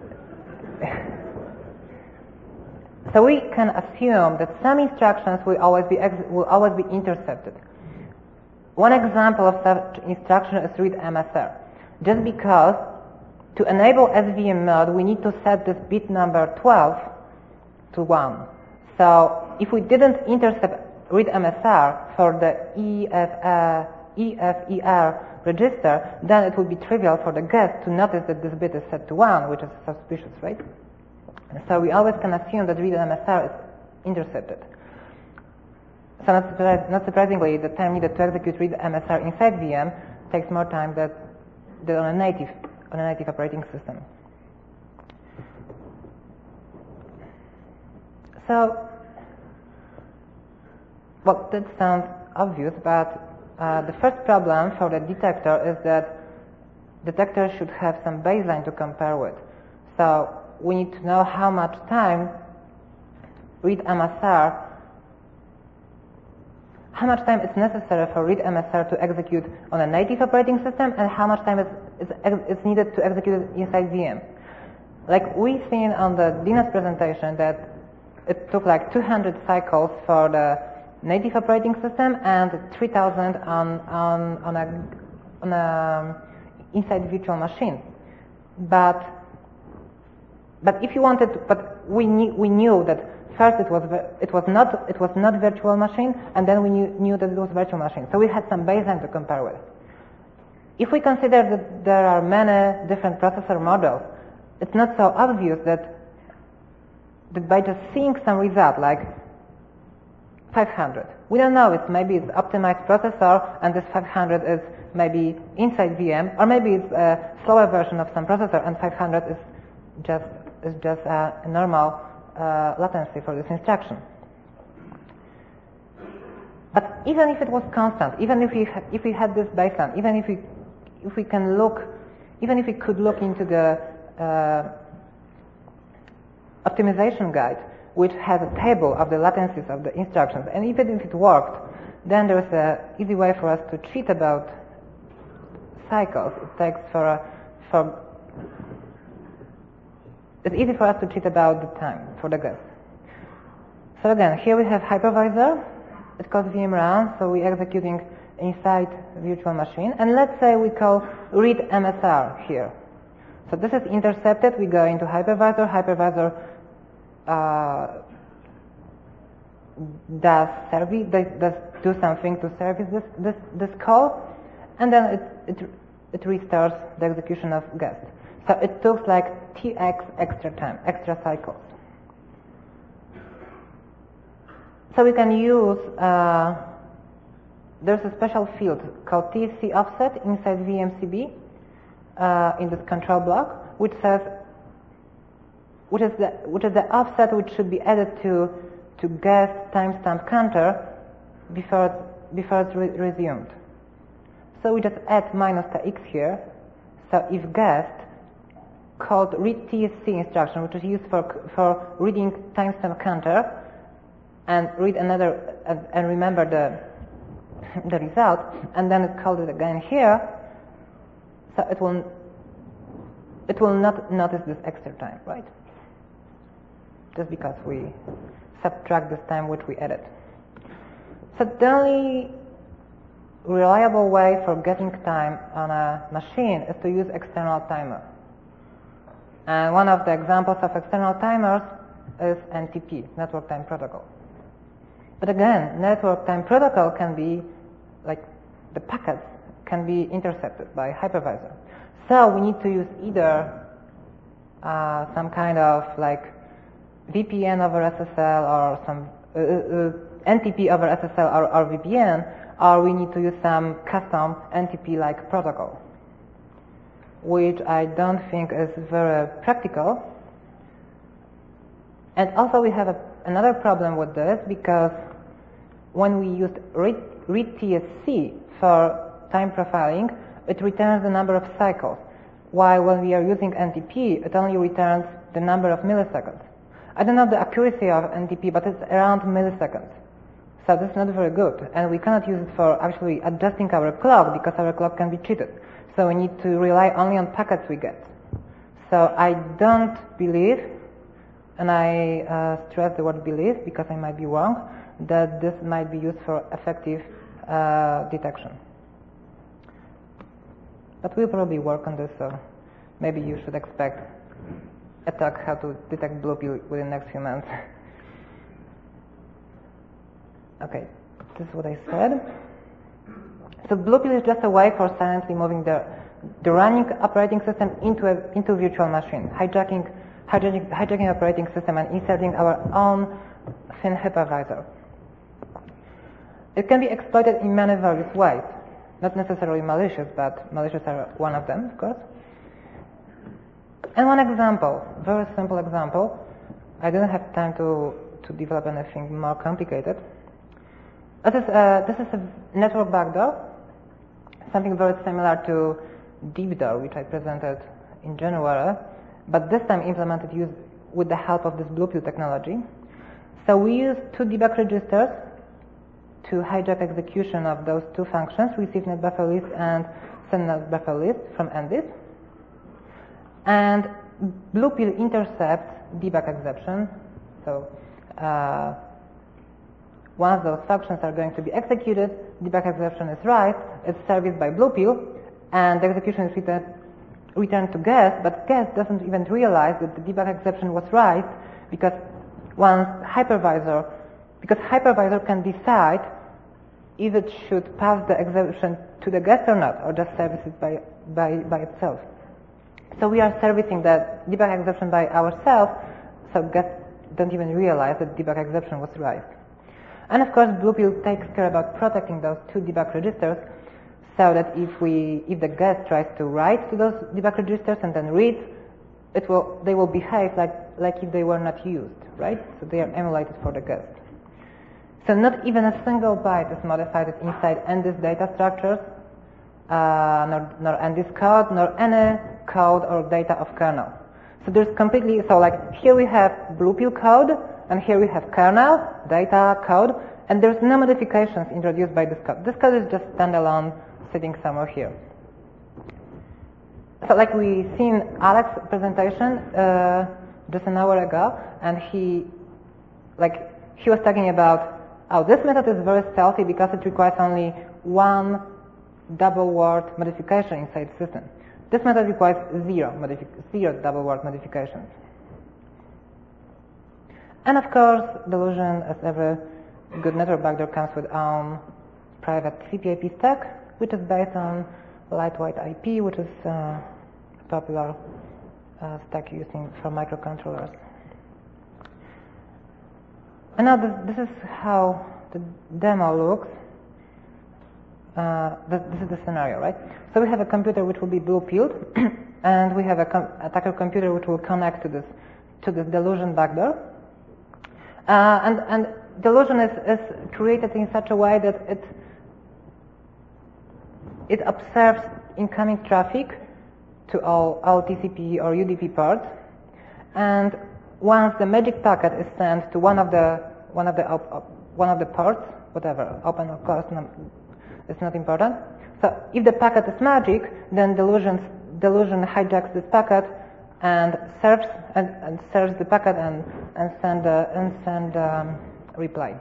so we can assume that some instructions will always be ex will always be intercepted. One example of such instruction is read M S R. Just because to enable S V M mode, we need to set this bit number twelve to one. So if we didn't intercept read M S R for the E F, uh, E F E R register, then it would be trivial for the guest to notice that this bit is set to one, which is suspicious, right? So we always can assume that read M S R is intercepted. So not, surprise, not surprisingly, the time needed to execute read M S R inside V M takes more time than, than on a native on a native operating system. So, well, that sounds obvious, but uh, the first problem for the detector is that detector should have some baseline to compare with. So we need to know how much time read M S R how much time is necessary for read M S R to execute on a native operating system, and how much time is, is, is needed to execute it inside V M. Like we've seen on the D N S presentation that it took like two hundred cycles for the native operating system and three thousand on, on, on a, on a inside virtual machine. But, but if you wanted to, but we knew, we knew that first, it was it was not it was not virtual machine, and then we knew, knew that it was virtual machine. So we had some baseline to compare with. If we consider that there are many different processor models, it's not so obvious that that by just seeing some result like five hundred, we don't know if maybe it's optimized processor and this five hundred is maybe inside V M, or maybe it's a slower version of some processor and five hundred is just is just a normal Uh, latency for this instruction. But even if it was constant, even if we ha if we had this baseline, even if we if we can look, even if we could look into the uh, optimization guide, which has a table of the latencies of the instructions, and even if it worked, then there's a easy way for us to cheat about cycles. It takes for a, for It's easy for us to cheat about the time for the guest. So again, here we have hypervisor. It calls V M run, so we're executing inside virtual machine. And let's say we call read M S R here. So this is intercepted. We go into hypervisor. Hypervisor uh, does service, does do something to service this this this call, and then it it it restores the execution of guest. So it took like T X extra time, extra cycles. So we can use, uh, there's a special field called T S C offset inside V M C B uh, in this control block, which says, which is the which is the offset which should be added to to guest timestamp counter before it's, before it's re resumed. So we just add minus the x here. So if guest called read T S C instruction, which is used for for reading timestamp counter, and read another uh, and remember the the result, and then it called it again here. So it will it will not notice this extra time, right? Just because we subtract this time which we added. So the only reliable way for getting time on a machine is to use external timer. And one of the examples of external timers is N T P, Network Time Protocol. But again, Network Time Protocol can be, like, the packets can be intercepted by hypervisor. So we need to use either uh, some kind of, like, V P N over S S L or some uh, uh, N T P over S S L or, or V P N, or we need to use some custom N T P-like protocol, which I don't think is very practical. And also we have a, another problem with this, because when we used read, read T S C for time profiling, it returns the number of cycles, while when we are using N T P, it only returns the number of milliseconds. I don't know the accuracy of N T P, but it's around milliseconds. So this is not very good, and we cannot use it for actually adjusting our clock, because our clock can be cheated. So we need to rely only on packets we get. So I don't believe, and I uh, stress the word believe because I might be wrong, that this might be used for effective uh, detection. But we'll probably work on this, so maybe you should expect a talk how to detect blue pill within the next few months. Okay, this is what I said. So blue pill is just a way for silently moving the, the running operating system into a into a virtual machine, hijacking, hijacking, hijacking operating system and inserting our own thin hypervisor. It can be exploited in many various ways, not necessarily malicious, but malicious are one of them, of course. And one example, very simple example, I didn't have time to, to develop anything more complicated. This is, a, this is a network backdoor, something very similar to DeepDoor, which I presented in January, but this time implemented use with the help of this blue pill technology. So we use two debug registers to hijack execution of those two functions, receive net buffer list and send net buffer list from N D I S. And blue pill intercepts debug exception. So uh, once those functions are going to be executed, debug exception is raised, it's serviced by blue pill, and the execution is returned, returned to guest, but guest doesn't even realize that the debug exception was raised, because once hypervisor, because hypervisor can decide if it should pass the exception to the guest or not, or just service it by, by, by itself. So we are servicing the debug exception by ourselves, so guests don't even realize that debug exception was raised. And of course, blue pill takes care about protecting those two debug registers, so that if we, if the guest tries to write to those debug registers and then read, it will, they will behave like, like if they were not used, right? So they are emulated for the guest. So not even a single byte is modified inside N D I S data structures, uh, nor, nor N D I S code, nor any code or data of kernel. So there's completely, so like here we have blue pill code, and here we have kernel, data, code, and there's no modifications introduced by this code. This code is just standalone, sitting somewhere here. So like we seen Alex's presentation uh, just an hour ago, and he, like, he was talking about, oh, this method is very stealthy because it requires only one double word modification inside the system. This method requires zero, modifi zero double word modifications. And of course, Delusion, as every good network backdoor, comes with own private C P I P stack, which is based on lightweight I P, which is uh, popular uh, stack used in, for microcontrollers. And now this, this is how the demo looks. Uh, this, this is the scenario, right? So we have a computer which will be blue-pilled, and we have a com attacker computer which will connect to this to this Delusion backdoor. Uh, and, and Delusion is, is created in such a way that it it observes incoming traffic to all, all T C P or U D P ports, and once the magic packet is sent to one of the one of the op, op, one of the ports, whatever, open or closed, no, it's not important. So if the packet is magic, then Delusion Delusion hijacks this packet and serves and, and serves the packet and and send uh, and send um, reply.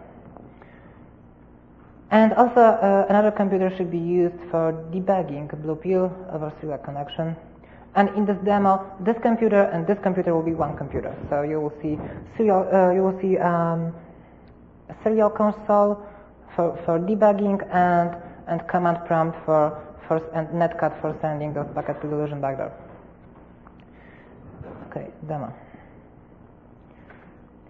And also uh, another computer should be used for debugging blue pill over serial connection. And in this demo, this computer and this computer will be one computer. So you will see serial, uh, you will see um, a serial console for, for debugging and and command prompt for for and netcat for sending those packets to Delusion backdoor. Okay, demo.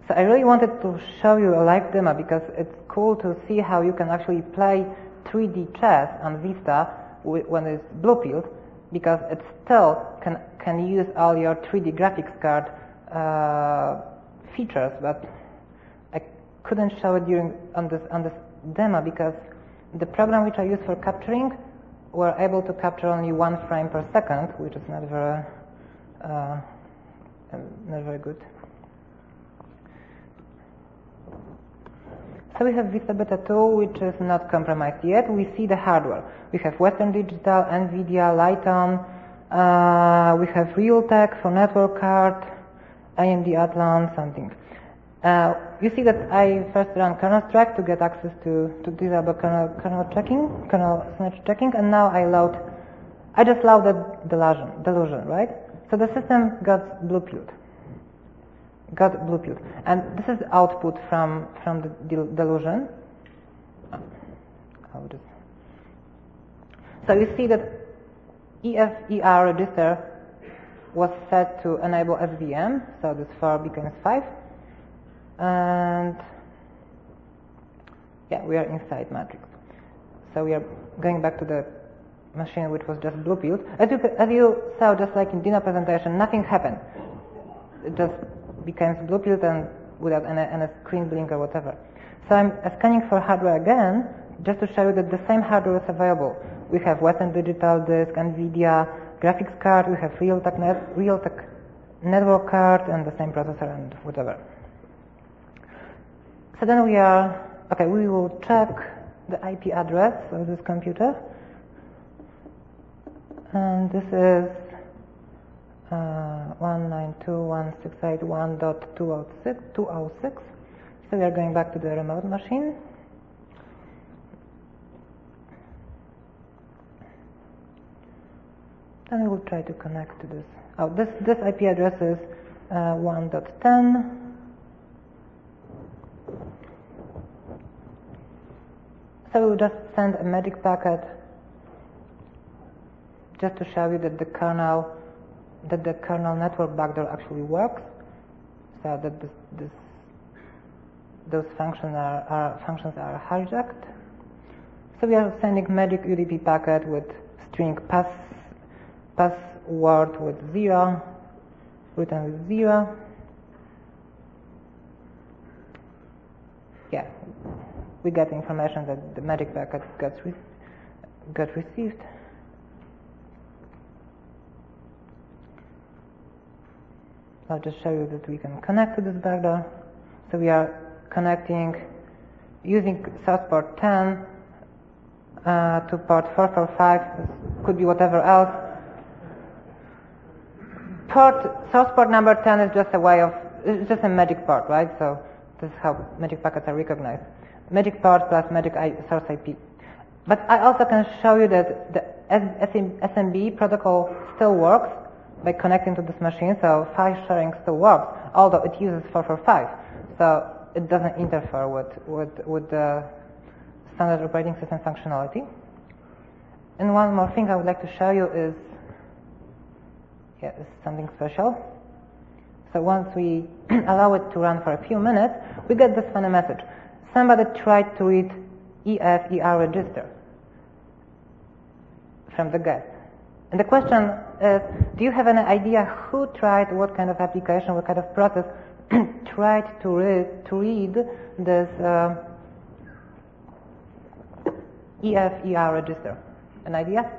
So I really wanted to show you a live demo because it's cool to see how you can actually play three D chess on Vista when it's blue-pilled, because it still can can use all your three D graphics card uh, features, but I couldn't show it during on this on this demo because the program which I use for capturing were able to capture only one frame per second, which is not very uh, not very good. So we have Vista Beta two, which is not compromised yet. We see the hardware. We have Western Digital, NVIDIA, Lighton. Uh, we have Realtek for network card, A M D Athlon, something. Uh, you see that I first run kernel strike to get access to, to disable kernel, kernel checking, kernel snatch checking, and now I load, I just loaded delusion, delusion, right? So the system got blue-pilled. Got blue-pilled. And this is the output from, from the del delusion. I'll just... So you see that E F E R register was set to enable S V M, so this four becomes five. And yeah, we are inside matrix. So we are going back to the machine which was just blue-pilled. As you, as you saw, just like in Dino presentation, nothing happened. It just becomes blue-pilled and without any, any screen blink or whatever. So I'm scanning for hardware again, just to show you that the same hardware is available. We have Western Digital disk, NVIDIA graphics card, we have Realtek, net, Realtek network card, and the same processor and whatever. So then we are, okay, we will check the I P address of this computer. And this is uh, one nine two dot one six eight one dot two oh six. So we are going back to the remote machine. Then we will try to connect to this. Oh, this, this I P address is uh, one dot ten. So we will just send a magic packet just to show you that the kernel, that the kernel network backdoor actually works, so that this, this, those functions are, are functions are hijacked. So we are sending magic U D P packet with string pass password with zero, written with zero. Yeah, we get information that the magic packet got re got received. I'll just show you that we can connect to this backdoor. So we are connecting using source port ten uh, to port four four five. This could be whatever else. Port source port number ten is just a way of, it's just a magic port, right? So this is how magic packets are recognized. Magic port plus magic I, source I P. But I also can show you that the S M B protocol still works by connecting to this machine, so file sharing still works, although it uses four four five, so it doesn't interfere with, with, with the standard operating system functionality. And one more thing I would like to show you is, yeah, it's something special. So once we allow it to run for a few minutes, we get this funny message. Somebody tried to read E F E R register from the guest. And the question is, do you have any idea who tried, what kind of application, what kind of process tried to read, to read this uh, E F E R register? An idea?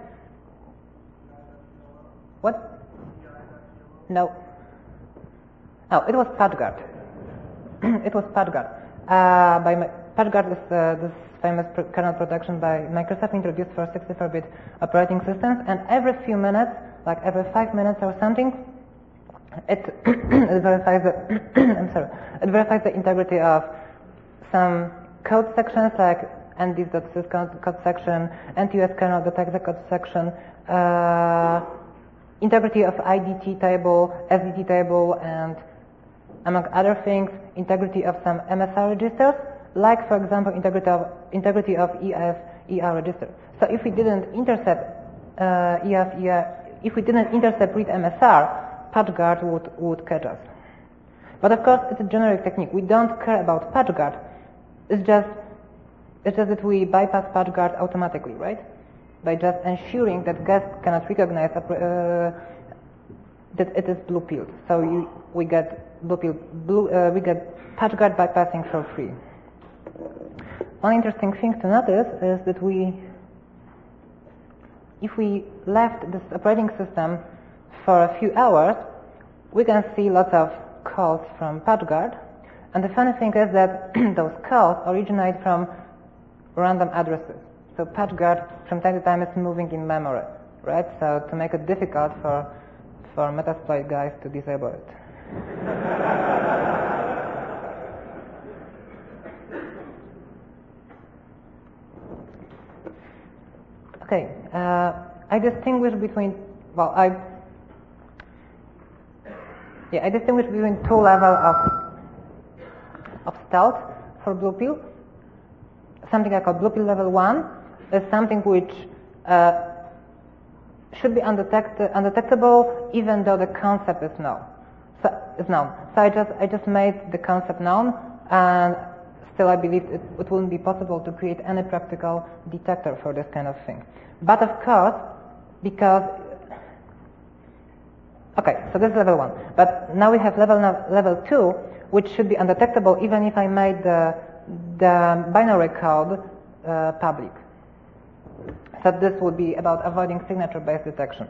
What? No. Oh, it was PatchGuard. It was PatchGuard. Uh, by my, PatchGuard is uh, this famous pr kernel protection by Microsoft introduced for sixty-four bit operating systems, and every few minutes, like every five minutes or something, it, it verifies the I'm sorry, it verifies the integrity of some code sections like N D S dot sys code section, N T U S kernel.exe code section, uh, integrity of I D T table, S D T table, and among other things, integrity of some M S R registers, like for example integrity of integrity of E F E R register. So if we didn't intercept uh, E F E R, if we didn't intercept read M S R, PatchGuard would would catch us. But of course, it's a generic technique. We don't care about PatchGuard. It's just, it's just that we bypass PatchGuard automatically, right? By just ensuring that guests cannot recognize uh, that it is blue-pilled. So you, we get blue-pilled, blue, uh, we get PatchGuard bypassing for free. One interesting thing to notice is that we, if we left this operating system for a few hours, we can see lots of calls from PatchGuard. And the funny thing is that those calls originate from random addresses. So PatchGuard from time to time is moving in memory, right? So to make it difficult for for Metasploit guys to disable it. Okay, uh, I distinguish between, well, I, yeah, I distinguish between two levels of, of stealth for Blue-pill. Something I call Blue-pill level one is something which uh, should be undetect undetectable even though the concept is known. So, is known. So I just, I just made the concept known, and still I believe it, it wouldn't be possible to create any practical detector for this kind of thing. But of course, because, okay, so this is level one. But now we have level level two, which should be undetectable even if I made the, the binary code uh, public. So this would be about avoiding signature-based detection.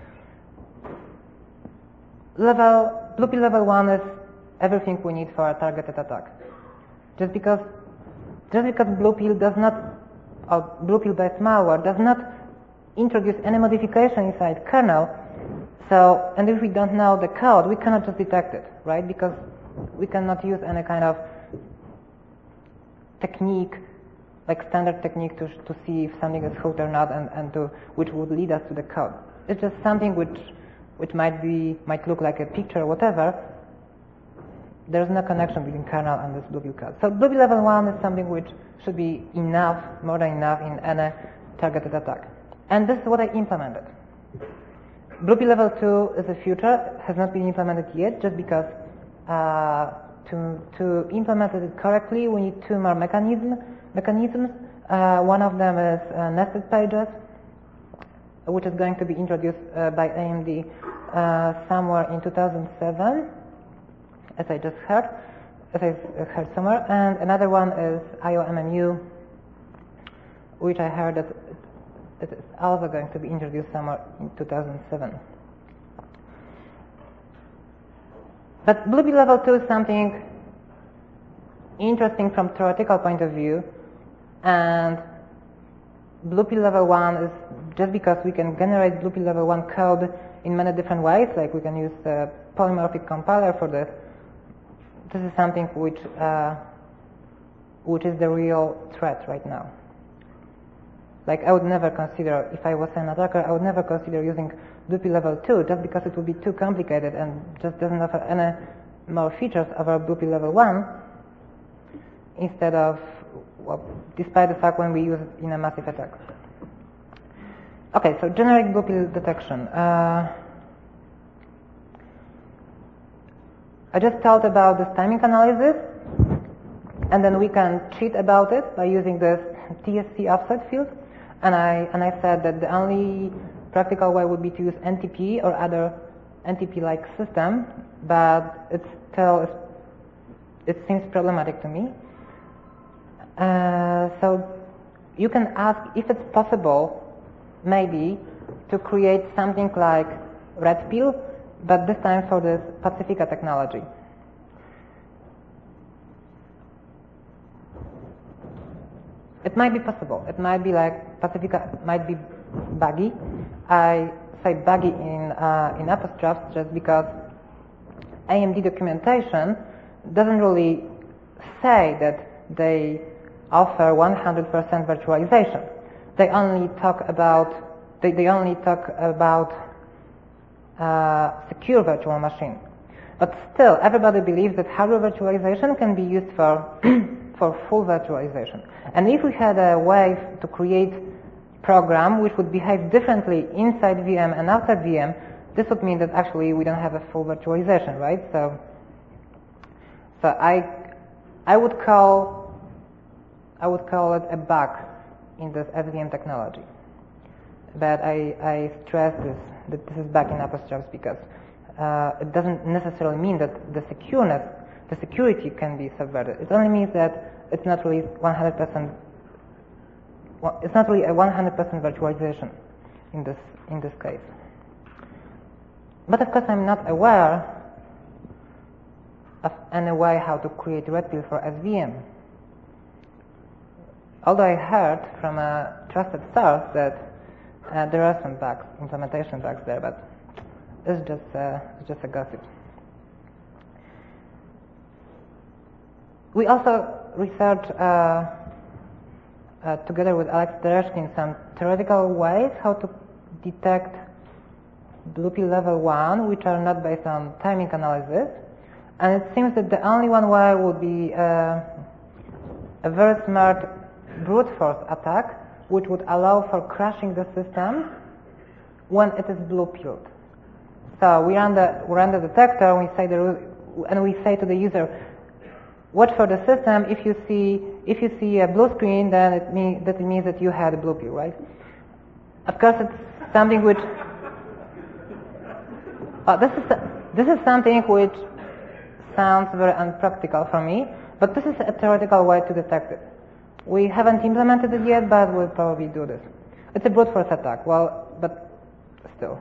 Level, Blue-pill level one is everything we need for a targeted attack. Just because, just because Blue-pill does not, or Blue-pill-based malware does not introduce any modification inside kernel, so, and if we don't know the code, we cannot just detect it, right? Because we cannot use any kind of technique, like standard technique to, to see if something is hooked or not, and, and to, which would lead us to the code. It's just something which, which might be, might look like a picture or whatever. There's no connection between kernel and this Blue-pill code. So Blue-pill level one is something which should be enough, more than enough in any targeted attack. And this is what I implemented. Blue-pill level two is a future, has not been implemented yet, just because uh, to, to implement it correctly, we need two more mechanisms. mechanisms. Uh, one of them is uh, nested pages, which is going to be introduced uh, by A M D uh, somewhere in two thousand seven, as I just heard, as I heard somewhere. And another one is I O M M U, which I heard that it is also going to be introduced somewhere in two thousand seven. But Blue-pill level two is something interesting from theoretical point of view, and Blue-pill level one is just because we can generate Blue-pill level one code in many different ways, like we can use a polymorphic compiler for this. This is something which uh, which is the real threat right now. Like I would never consider, if I was an attacker, I would never consider using Blue-pill level two just because it would be too complicated and just doesn't offer any more features over Blue-pill level one. Instead of, well, despite the fact when we use it in a massive attack. Okay, so generic Blue-pill detection. Uh, I just thought about this timing analysis, and then we can cheat about it by using this T S C offset field. And I and I said that the only practical way would be to use N T P or other N T P-like system, but it's still it seems problematic to me. Uh, so you can ask if it's possible, maybe, to create something like Red Pill, but this time for this Pacifica technology. It might be possible. It might be like Pacifica might be buggy. I say buggy in uh, in apostrophes just because A M D documentation doesn't really say that they offer one hundred percent virtualization. They only talk about they, they only talk about uh, secure virtual machine. But still, everybody believes that hardware virtualization can be used for for full virtualization. And if we had a way to create program which would behave differently inside V M and outside V M, this would mean that actually we don't have a full virtualization, right? So So I, I would call, I would call it a bug in this S V M technology. But I, I stress this, that this is back in apostrophes because uh, it doesn't necessarily mean that the secureness, the security can be subverted. It only means that it's not really one hundred percent, well, it's not really a one hundred percent virtualization in this, in this case. But of course I'm not aware of any way how to create red pill for S V M. Although I heard from a trusted source that uh, there are some bugs, implementation bugs there, but it's just, uh, it's just a gossip. We also researched uh, uh, together with Alex Dereshkin some theoretical ways how to detect blue pill level one, which are not based on timing analysis. And it seems that the only one way would be uh, a very smart brute force attack, which would allow for crashing the system when it is blue pilled. So we run the we run the detector, and we say the and we say to the user, watch for the system. If you see if you see a blue screen, then it means that it means that you had a blue pill, right? Of course, it's something which uh, this is this is something which sounds very unpractical for me, but this is a theoretical way to detect it. We haven't implemented it yet, but we'll probably do this. It's a brute force attack. Well, but still.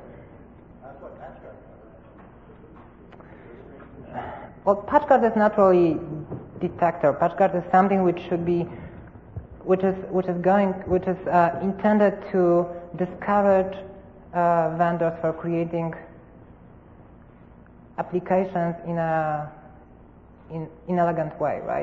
Well, PatchGuard is not really detector. PatchGuard is something which should be, which is which is going, which is uh, intended to discourage uh, vendors for creating applications in a in inelegant way, right?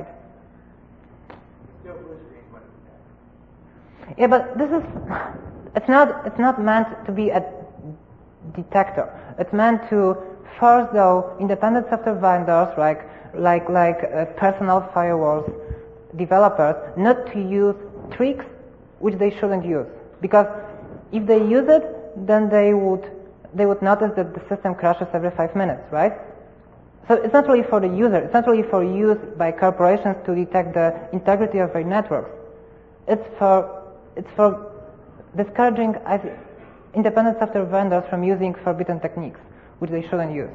Yeah, but this is it's not it's not meant to be a detector. It's meant to force the independent software vendors like like like uh, personal firewalls developers not to use tricks which they shouldn't use, because if they use it, then they would they would notice that the system crashes every five minutes, right? So it's not really for the user. It's not really for use by corporations to detect the integrity of their networks. It's for it's for discouraging independent software vendors from using forbidden techniques, which they shouldn't use.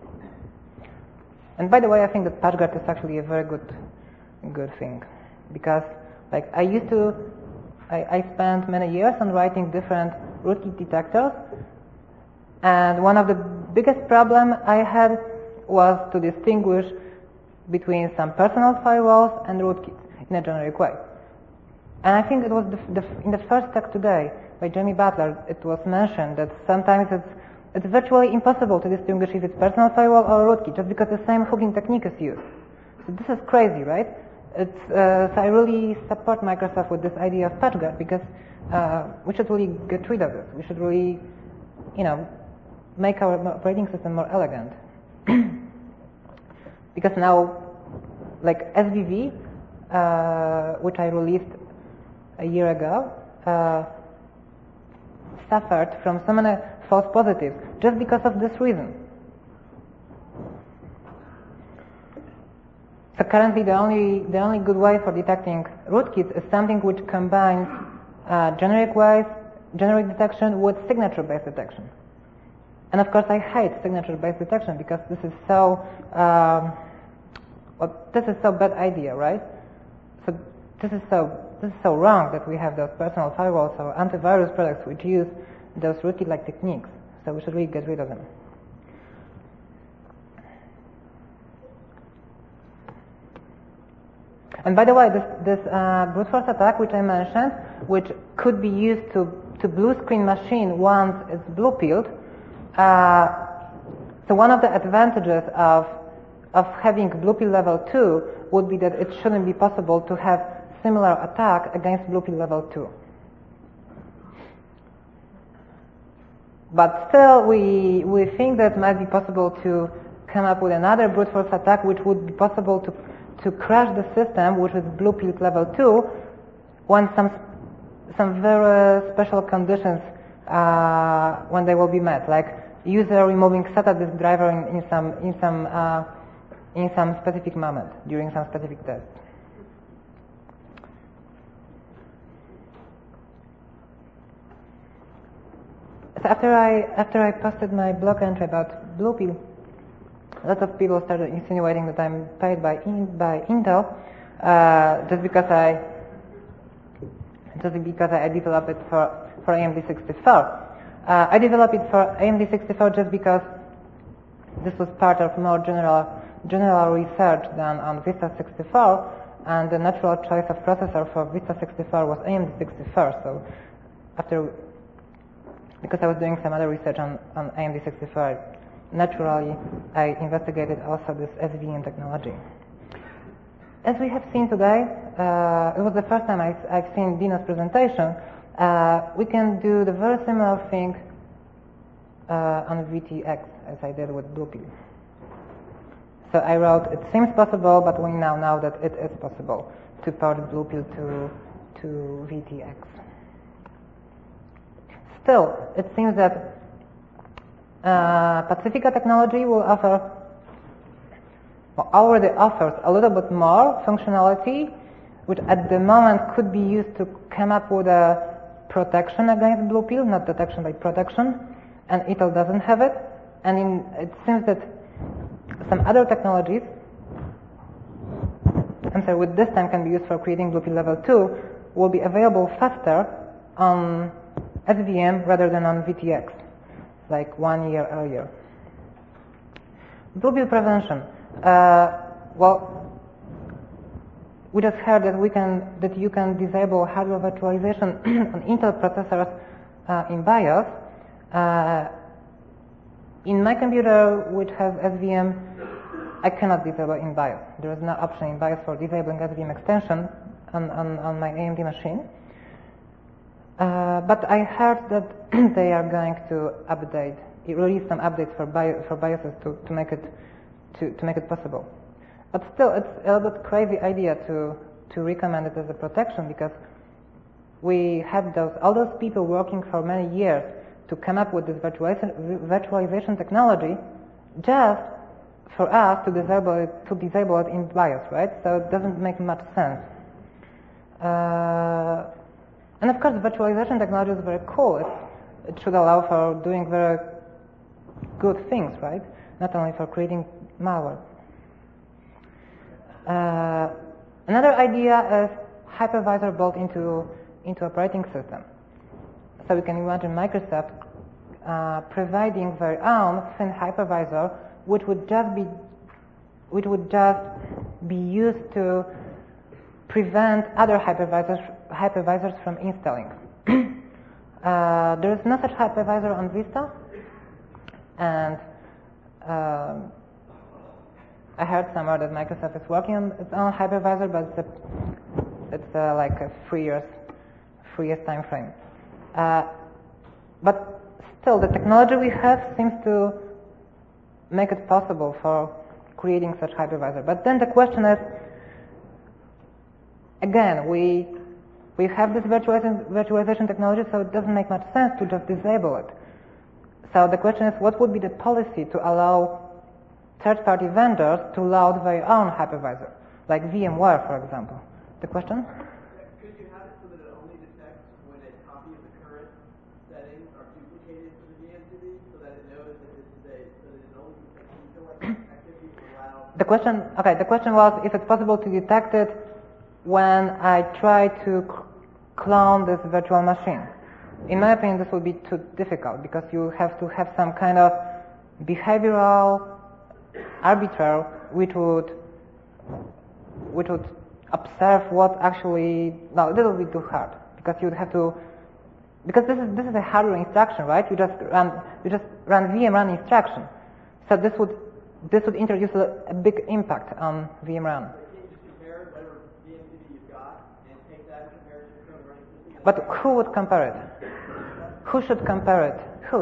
And by the way, I think that PatchGuard is actually a very good, good thing, because like I used to, I, I spent many years on writing different rootkit detectors, and one of the biggest problem I had was to distinguish between some personal firewalls and rootkits in a generic way. And I think it was the, the, in the first talk today by Jamie Butler, it was mentioned that sometimes it's it's virtually impossible to distinguish if it's personal firewall or rootkit, just because the same hooking technique is used. So this is crazy, right? It's, uh, so I really support Microsoft with this idea of PatchGuard, because uh, we should really get rid of this. We should really, you know, make our operating system more elegant. Because now, like S V V, uh, which I released a year ago, uh, suffered from so many false positives just because of this reason. So currently the only the only good way for detecting rootkits is something which combines uh, generic ways, generic detection with signature-based detection. And of course I hate signature-based detection because this is so um, well, this is so bad idea, right? So this is so this is so wrong that we have those personal firewalls or antivirus products which use those rootkit-like techniques. So we should really get rid of them. And by the way, this, this uh, brute force attack which I mentioned, which could be used to, to blue screen machine once it's blue pilled, uh, so one of the advantages of, of having blue pill level two would be that it shouldn't be possible to have similar attack against blue pill level two. But still, we, we think that it might be possible to come up with another brute force attack which would be possible to, to crash the system, which is blue pill level two, when some, some very special conditions, uh, when they will be met, like user removing SATA disk driver in, in some, in some, uh, in some specific moment during some specific test. So after I after I posted my blog entry about Bluepill, lots of people started insinuating that I'm paid by in, by Intel uh, just because I just because I developed it for for A M D sixty-four. Uh, I developed it for A M D sixty-four just because this was part of more general general research done on Vista sixty-four, and the natural choice of processor for Vista sixty-four was A M D sixty-four. So after, because I was doing some other research on, on A M D sixty-four, naturally I investigated also this S V M technology. As we have seen today, uh, it was the first time I, I've seen Dino's presentation. Uh, we can do the very similar thing uh, on V T X as I did with Bluepill. So I wrote, it seems possible, but we now know that it is possible to port Bluepill to, to V T X. Still, it seems that uh, Pacifica technology will offer, well, already offers a little bit more functionality, which at the moment could be used to come up with a protection against Bluepill, not detection by protection, and Intel doesn't have it. And in, it seems that some other technologies, I'm sorry, with this time can be used for creating Bluepill level two, will be available faster on S V M rather than on V T X, like one year earlier. Bluepill prevention. Uh, well, we just heard that we can that you can disable hardware virtualization on Intel processors uh, in BIOS. Uh, in my computer, which has S V M, I cannot disable in BIOS. There is no option in BIOS for disabling S V M extension on, on, on my A M D machine. Uh, but I heard that they are going to update, release some updates for BIOS, for BIOSes to, to make it to, to make it possible. But still, it's a little bit crazy idea to to recommend it as a protection, because we had those all those people working for many years to come up with this virtualization, virtualization technology, just for us to disable it to disable it in BIOS, right? So it doesn't make much sense. Uh, and of course, virtualization technology is very cool. It, it should allow for doing very good things, right? Not only for creating malware. Uh, another idea is hypervisor built into into operating system. So we can imagine Microsoft uh, providing their own thin hypervisor, which would just be which would just be used to prevent other hypervisors hypervisors from installing. uh, there is no such hypervisor on Vista, and um, I heard somewhere that Microsoft is working on its own hypervisor, but it's, a, it's a, like a three years, three years time frame. Uh, but still, the technology we have seems to make it possible for creating such hypervisor. But then the question is, again, we we have this virtualization, virtualization technology, so it doesn't make much sense to just disable it. So the question is, what would be the policy to allow third-party vendors to load their own hypervisor, like VMware, for example? The question? Could you have it so that it only detects when a copy of the current settings are duplicated from the V M C D, so that it knows that this is a, so that it only detects user activity to allow... The question, okay, the question was if it's possible to detect it when I try to clone this virtual machine. In my opinion, this would be too difficult, because you have to have some kind of behavioral arbiter which would which would observe what actually no, this would be too hard, because you would have to because this is this is a hardware instruction, right? You just run you just run V M run instruction. So this would this would introduce a, a big impact on V M run. But who would compare it? Who should compare it? Who?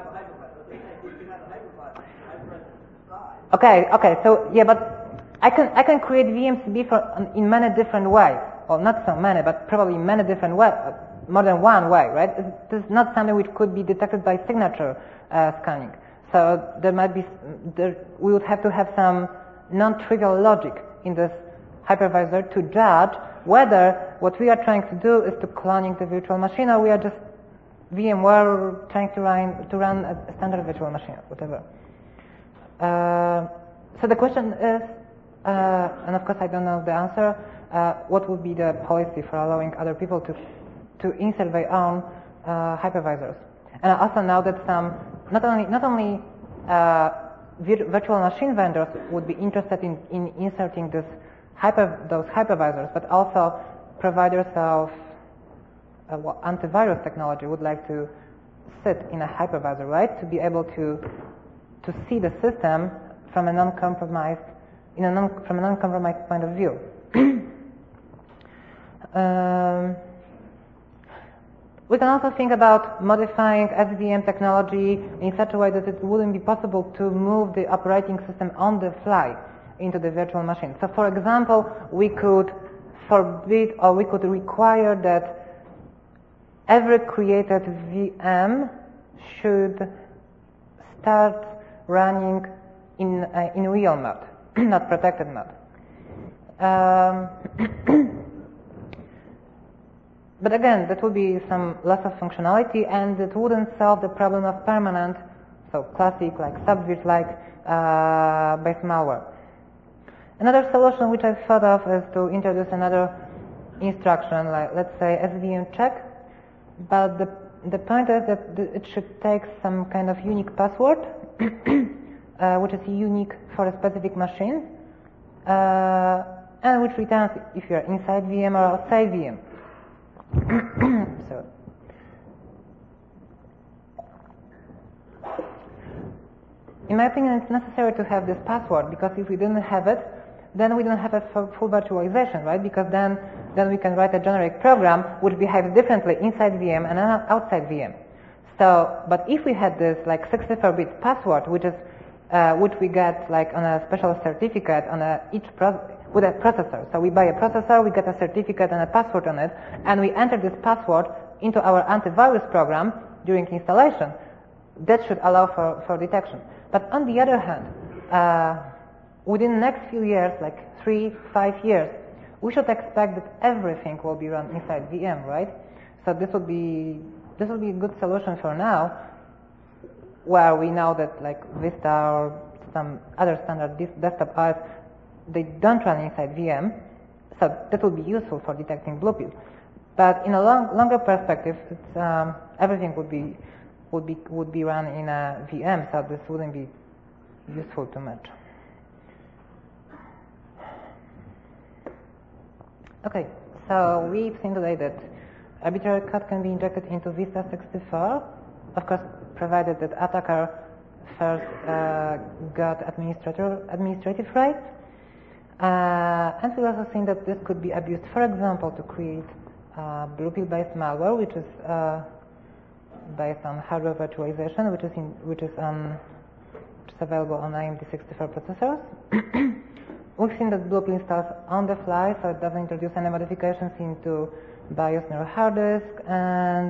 Okay, okay. So yeah, but I can I can create V M C B for in many different ways. Well, not so many, but probably in many different ways, more than one way, right? This is not something which could be detected by signature uh, scanning. So there might be there, we would have to have some non-trivial logic in this hypervisor to judge whether what we are trying to do is to cloning the virtual machine, or we are just VMware trying to run to run a standard virtual machine, whatever. Uh, so the question is, uh, and of course I don't know the answer, uh, what would be the policy for allowing other people to to insert their own uh, hypervisors? And I also know that some, not only not only uh, vir virtual machine vendors would be interested in, in inserting this hyper those hypervisors, but also providers of uh, well, antivirus technology would like to sit in a hypervisor, right? To be able to to see the system from a non-compromised, in a non from a non-compromised point of view. um, We can also think about modifying S V M technology in such a way that it wouldn't be possible to move the operating system on the fly into the virtual machine. So for example, we could forbid or we could require that every created V M should start running in, uh, in real mode, not protected mode. Um, But again, that would be some loss of functionality, and it wouldn't solve the problem of permanent, so classic like subvirt-like uh, based malware. Another solution which I thought of is to introduce another instruction, like let's say S V M check, but the the point is that it should take some kind of unique password, uh, which is unique for a specific machine, uh, and which returns if you're inside V M or outside V M. So, in my opinion, it's necessary to have this password, because if we didn't have it, then we don't have a full virtualization, right? Because then, then we can write a generic program which behaves differently inside V M and outside V M. So, but if we had this like sixty-four bit password, which is uh, which we get like on a special certificate on a each pro with a processor. So we buy a processor, we get a certificate and a password on it, and we enter this password into our antivirus program during installation. That should allow for, for detection. But on the other hand, uh, within the next few years, like three, five years, we should expect that everything will be run inside V M, right? So this would be this would be a good solution for now, where we know that like Vista or some other standard desktop O S, they don't run inside V M, so that would be useful for detecting Bluepill. But in a long, longer perspective, it's, um, everything would be would be would be run in a V M, so this wouldn't be useful too much. Okay, so we've seen today that arbitrary code can be injected into Vista sixty-four, of course, provided that attacker first uh, got administrator administrative rights. Uh, and we've also seen that this could be abused, for example, to create uh, Bluepill-based malware, which is uh, based on hardware virtualization, which is in, which is um, which is available on A M D sixty-four processors. We've seen that Bluepill installs on the fly, so it doesn't introduce any modifications into BIOS nor hard disk. And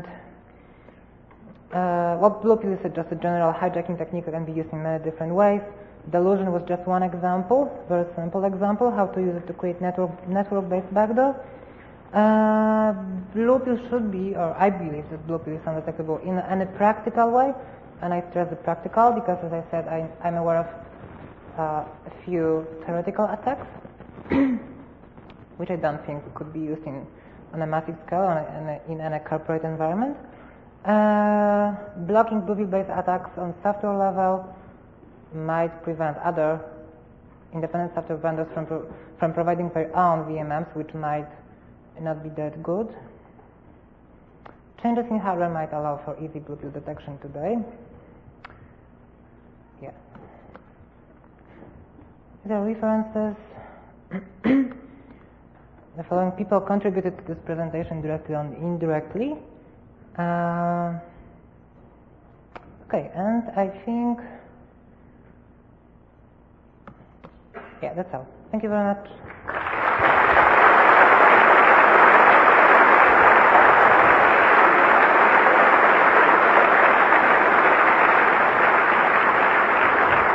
uh, well, Bluepill is just a general hijacking technique that can be used in many different ways. Delusion was just one example, very simple example, how to use it to create network network-based backdoor. Uh, Bluepill should be, or I believe that Bluepill is undetectable in any practical way, and I stress the practical because, as I said, I, I'm aware of uh, a few theoretical attacks, which I don't think could be used in on a massive scale on a, in, a, in any corporate environment. Uh, blocking Bluepill-based attacks on software level might prevent other independent software vendors from pro from providing their own V M Ms, which might not be that good. Changes in hardware might allow for easy Bluepill detection today. Yeah. These are references. The following people contributed to this presentation directly or indirectly. Uh, okay, and I think yeah, that's all. Thank you very much.